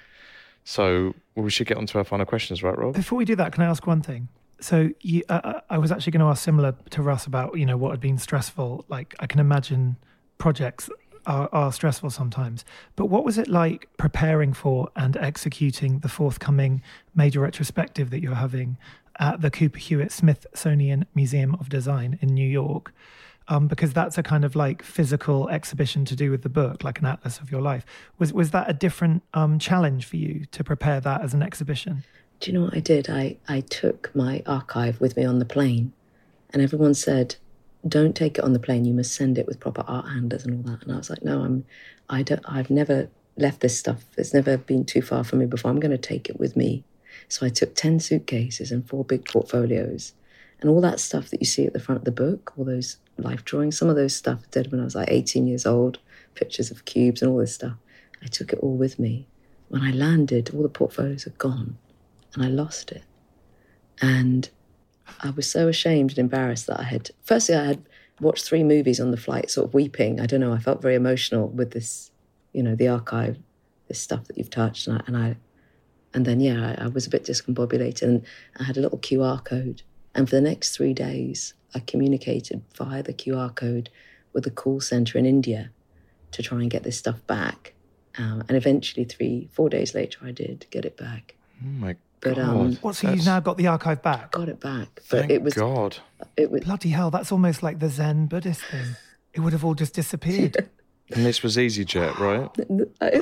So well, we should get on to our final questions, right, Rob? Before we do that, can I ask one thing? So you, uh, I was actually going to ask similar to Russ about, you know, what had been stressful. Like, I can imagine projects are, are stressful sometimes. But what was it like preparing for and executing the forthcoming major retrospective that you're having at the Cooper Hewitt Smithsonian Museum of Design in New York? Um, because that's a kind of like physical exhibition to do with the book, like an atlas of your life. Was was that a different um, challenge for you to prepare that as an exhibition? Do you know what I did? I, I took my archive with me on the plane, and everyone said, don't take it on the plane, you must send it with proper art handlers and all that. And I was like, no, I'm, I don't, I've never left this stuff. It's never been too far from me before. I'm going to take it with me. So I took ten suitcases and four big portfolios, and all that stuff that you see at the front of the book, all those life drawings, some of those stuff I did when I was like eighteen years old, pictures of cubes and all this stuff. I took it all with me. When I landed, all the portfolios are gone. And I lost it. And I was so ashamed and embarrassed that I had... Firstly, I had watched three movies on the flight, sort of weeping. I don't know, I felt very emotional with this, you know, the archive, this stuff that you've touched. And I... And, I, and then, yeah, I, I was a bit discombobulated. And I had a little Q R code. And for the next three days, I communicated via the Q R code with the call centre in India to try and get this stuff back. Um, and eventually, three, four days later, I did get it back. Oh, my God. But, um, what, so you've now got the archive back? Got it back. But Thank it was, God. It was, Bloody hell, that's almost like the Zen Buddhist thing. It would have all just disappeared. And this was EasyJet, right? I,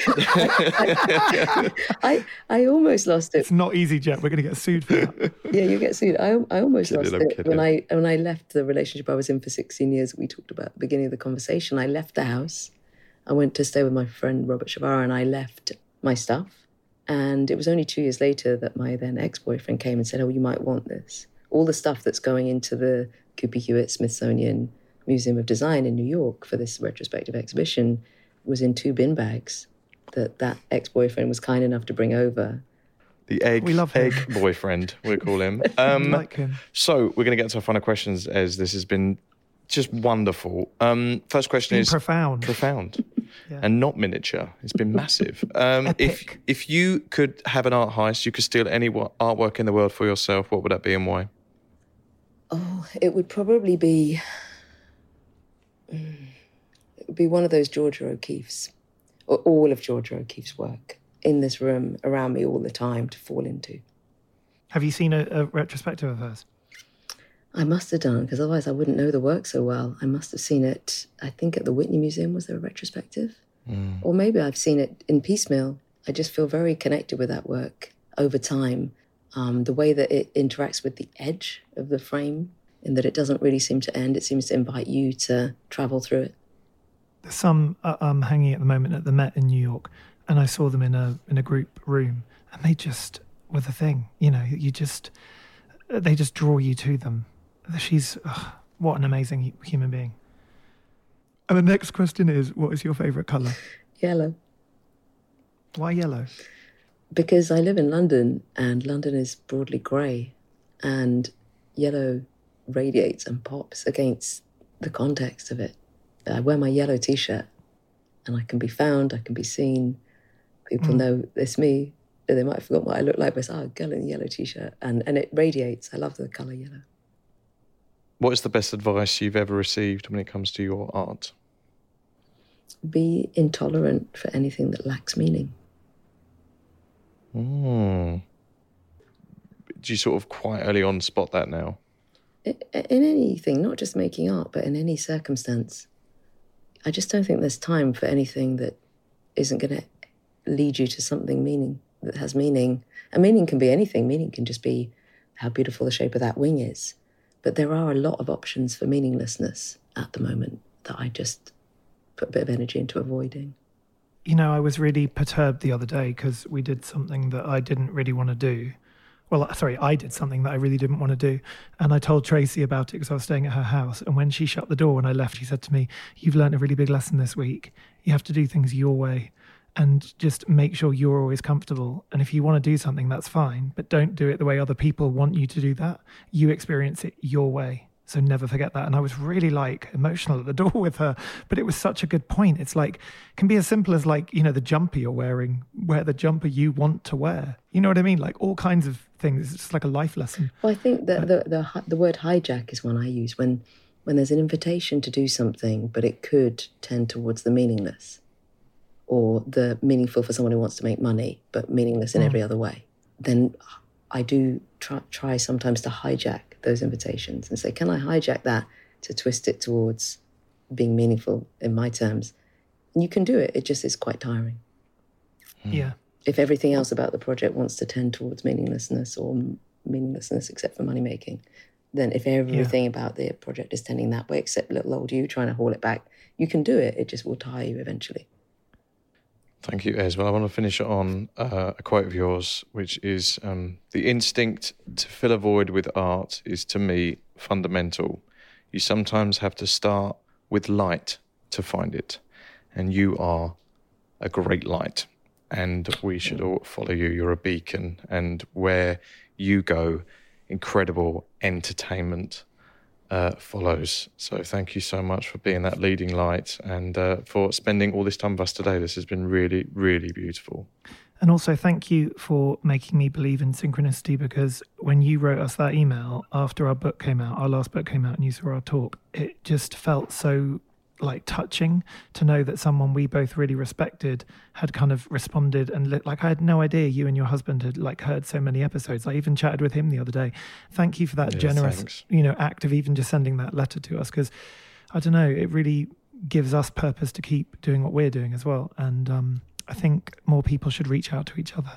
I, I, I almost lost it. It's not EasyJet. We're going to get sued for that. Yeah, you get sued. I, I almost Kidding, lost I'm it kidding. when I when I left the relationship I was in for sixteen years. We talked about at the beginning of the conversation. I left the house. I went to stay with my friend Robert Shavara, and I left my stuff. And it was only two years later that my then ex-boyfriend came and said, oh, you might want this. All the stuff that's going into the Cooper Hewitt Smithsonian Museum of Design in New York for this retrospective exhibition was in two bin bags that that ex-boyfriend was kind enough to bring over. The egg, We love him. egg boyfriend, we'll call him. Um, like him. So we're going to get to our final questions, as this has been just wonderful. Um, first question Been is... profound. Profound. Yeah. And not miniature. It's been massive. Um, if Epic. if you could have an art heist, you could steal any wa- artwork in the world for yourself, what would that be and why? Oh, it would probably be... Mm, it would be one of those Georgia O'Keeffe's, or all of Georgia O'Keeffe's work in this room around me all the time to fall into. Have you seen a, a retrospective of hers? I must have done, because otherwise I wouldn't know the work so well. I must have seen it, I think at the Whitney Museum, was there a retrospective? Mm. Or maybe I've seen it in piecemeal. I just feel very connected with that work over time. Um, the way that it interacts with the edge of the frame, in that it doesn't really seem to end. It seems to invite you to travel through it. Some are um, hanging at the moment at the Met in New York, and I saw them in a in a group room, and they just were the thing. You know, you just they just draw you to them. She's ugh, what an amazing human being. And the next question is, what is your favourite colour? Yellow. Why yellow? Because I live in London, and London is broadly grey, and yellow radiates and pops against the context of it. I wear my yellow T-shirt, and I can be found, I can be seen. People mm. know it's me. They might have forgotten what I look like, but it's, oh, a girl in a yellow T-shirt. And, and it radiates. I love the colour yellow. What is the best advice you've ever received when it comes to your art? Be intolerant for anything that lacks meaning. Mm. Do you sort of quite early on spot that now? In anything, not just making art, but in any circumstance. I just don't think there's time for anything that isn't going to lead you to something meaning, that has meaning. And meaning can be anything. Meaning can just be how beautiful the shape of that wing is. But there are a lot of options for meaninglessness at the moment that I just put a bit of energy into avoiding. You know, I was really perturbed the other day because we did something that I didn't really want to do. Well, sorry, I did something that I really didn't want to do. And I told Tracy about it because I was staying at her house. And when she shut the door when I left, she said to me, "You've learned a really big lesson this week. You have to do things your way and just make sure you're always comfortable. And if you want to do something, that's fine. But don't do it the way other people want you to do that. You experience it your way. So never forget that." And I was really like emotional at the door with her, but it was such a good point. It's like, it can be as simple as like, you know, the jumper you're wearing, wear the jumper you want to wear. You know what I mean? Like all kinds of things. It's just like a life lesson. Well, I think that the, the, the word hijack is one I use when, when there's an invitation to do something, but it could tend towards the meaningless or the meaningful for someone who wants to make money, but meaningless in mm. every other way. Then I do try, try sometimes to hijack those invitations and say, can I hijack that to twist it towards being meaningful in my terms? And you can do it. It just is quite tiring. Yeah. If everything else about the project wants to tend towards meaninglessness or meaninglessness except for money making, then if everything yeah. about the project is tending that way except little old you trying to haul it back, you can do it. It just will tire you eventually. Thank you, Ez. Well, I want to finish on uh, a quote of yours, which is, um, the instinct to fill a void with art is, to me, fundamental. You sometimes have to start with light to find it, and you are a great light, and we should all follow you. You're a beacon, and where you go, incredible entertainment Uh, follows. So thank you so much for being that leading light and uh, for spending all this time with us today. This has been really, really beautiful. And also thank you for making me believe in synchronicity, because when you wrote us that email after our book came out, our last book came out and you saw our talk, it just felt so like touching to know that someone we both really respected had kind of responded. And li- like I had no idea you and your husband had like heard so many episodes. I even chatted with him the other day. Thank you for that yeah, generous thanks. you know act of even just sending that letter to us, because I don't know, it really gives us purpose to keep doing what we're doing as well. And um I think more people should reach out to each other.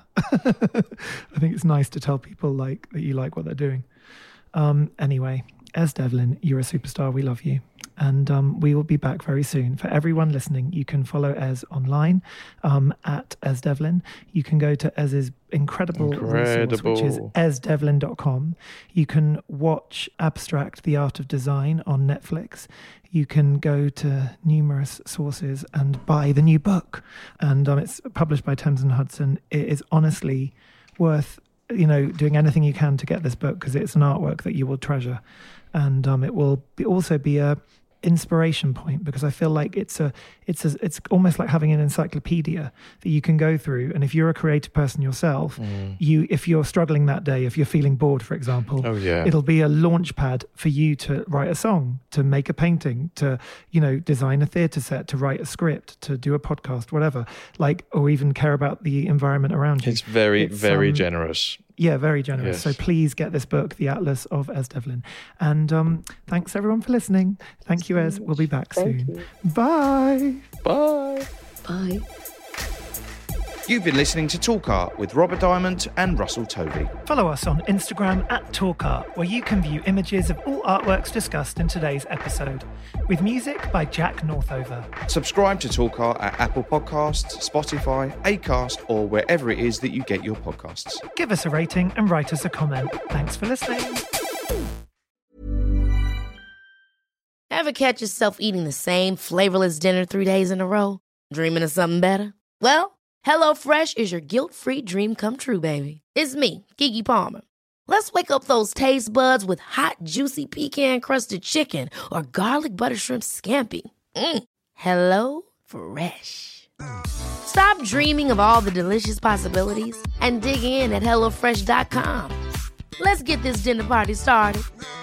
I think it's nice to tell people like that you like what they're doing. Um anyway, Ez Devlin, you're a superstar. We love you. And um, we will be back very soon. For everyone listening, you can follow Ez online um, at Ez Devlin. You can go to Ez's incredible, incredible. resource, which is ez devlin dot com. You can watch Abstract, The Art of Design on Netflix. You can go to numerous sources and buy the new book. And um, it's published by Thames and Hudson. It is honestly worth, you know, doing anything you can to get this book, because it's an artwork that you will treasure. And um, it will be also be a inspiration point, because I feel like it's a it's a, it's almost like having an encyclopedia that you can go through. And if you're a creative person yourself, mm. you if you're struggling that day, if you're feeling bored, for example, oh, yeah. it'll be a launch pad for you to write a song, to make a painting, to, you know, design a theatre set, to write a script, to do a podcast, whatever, like, or even care about the environment around you. It's very, it's, very um, generous. Yeah, very generous. Yes. So please get this book, The Atlas of Ez Devlin. And um, thanks everyone for listening. Thank you, Ez. We'll be back Thank soon. you. Bye. Bye. Bye. You've been listening to Talk Art with Robert Diamond and Russell Tovey. Follow us on Instagram at Talk Art, where you can view images of all artworks discussed in today's episode, with music by Jack Northover. Subscribe to Talk Art at Apple Podcasts, Spotify, Acast, or wherever it is that you get your podcasts. Give us a rating and write us a comment. Thanks for listening. Ever catch yourself eating the same flavorless dinner three days in a row? Dreaming of something better? Well, HelloFresh is your guilt-free dream come true, baby. It's me, Keke Palmer. Let's wake up those taste buds with hot, juicy pecan-crusted chicken or garlic butter shrimp scampi. Mm. Hello Fresh. Stop dreaming of all the delicious possibilities and dig in at hello fresh dot com. Let's get this dinner party started.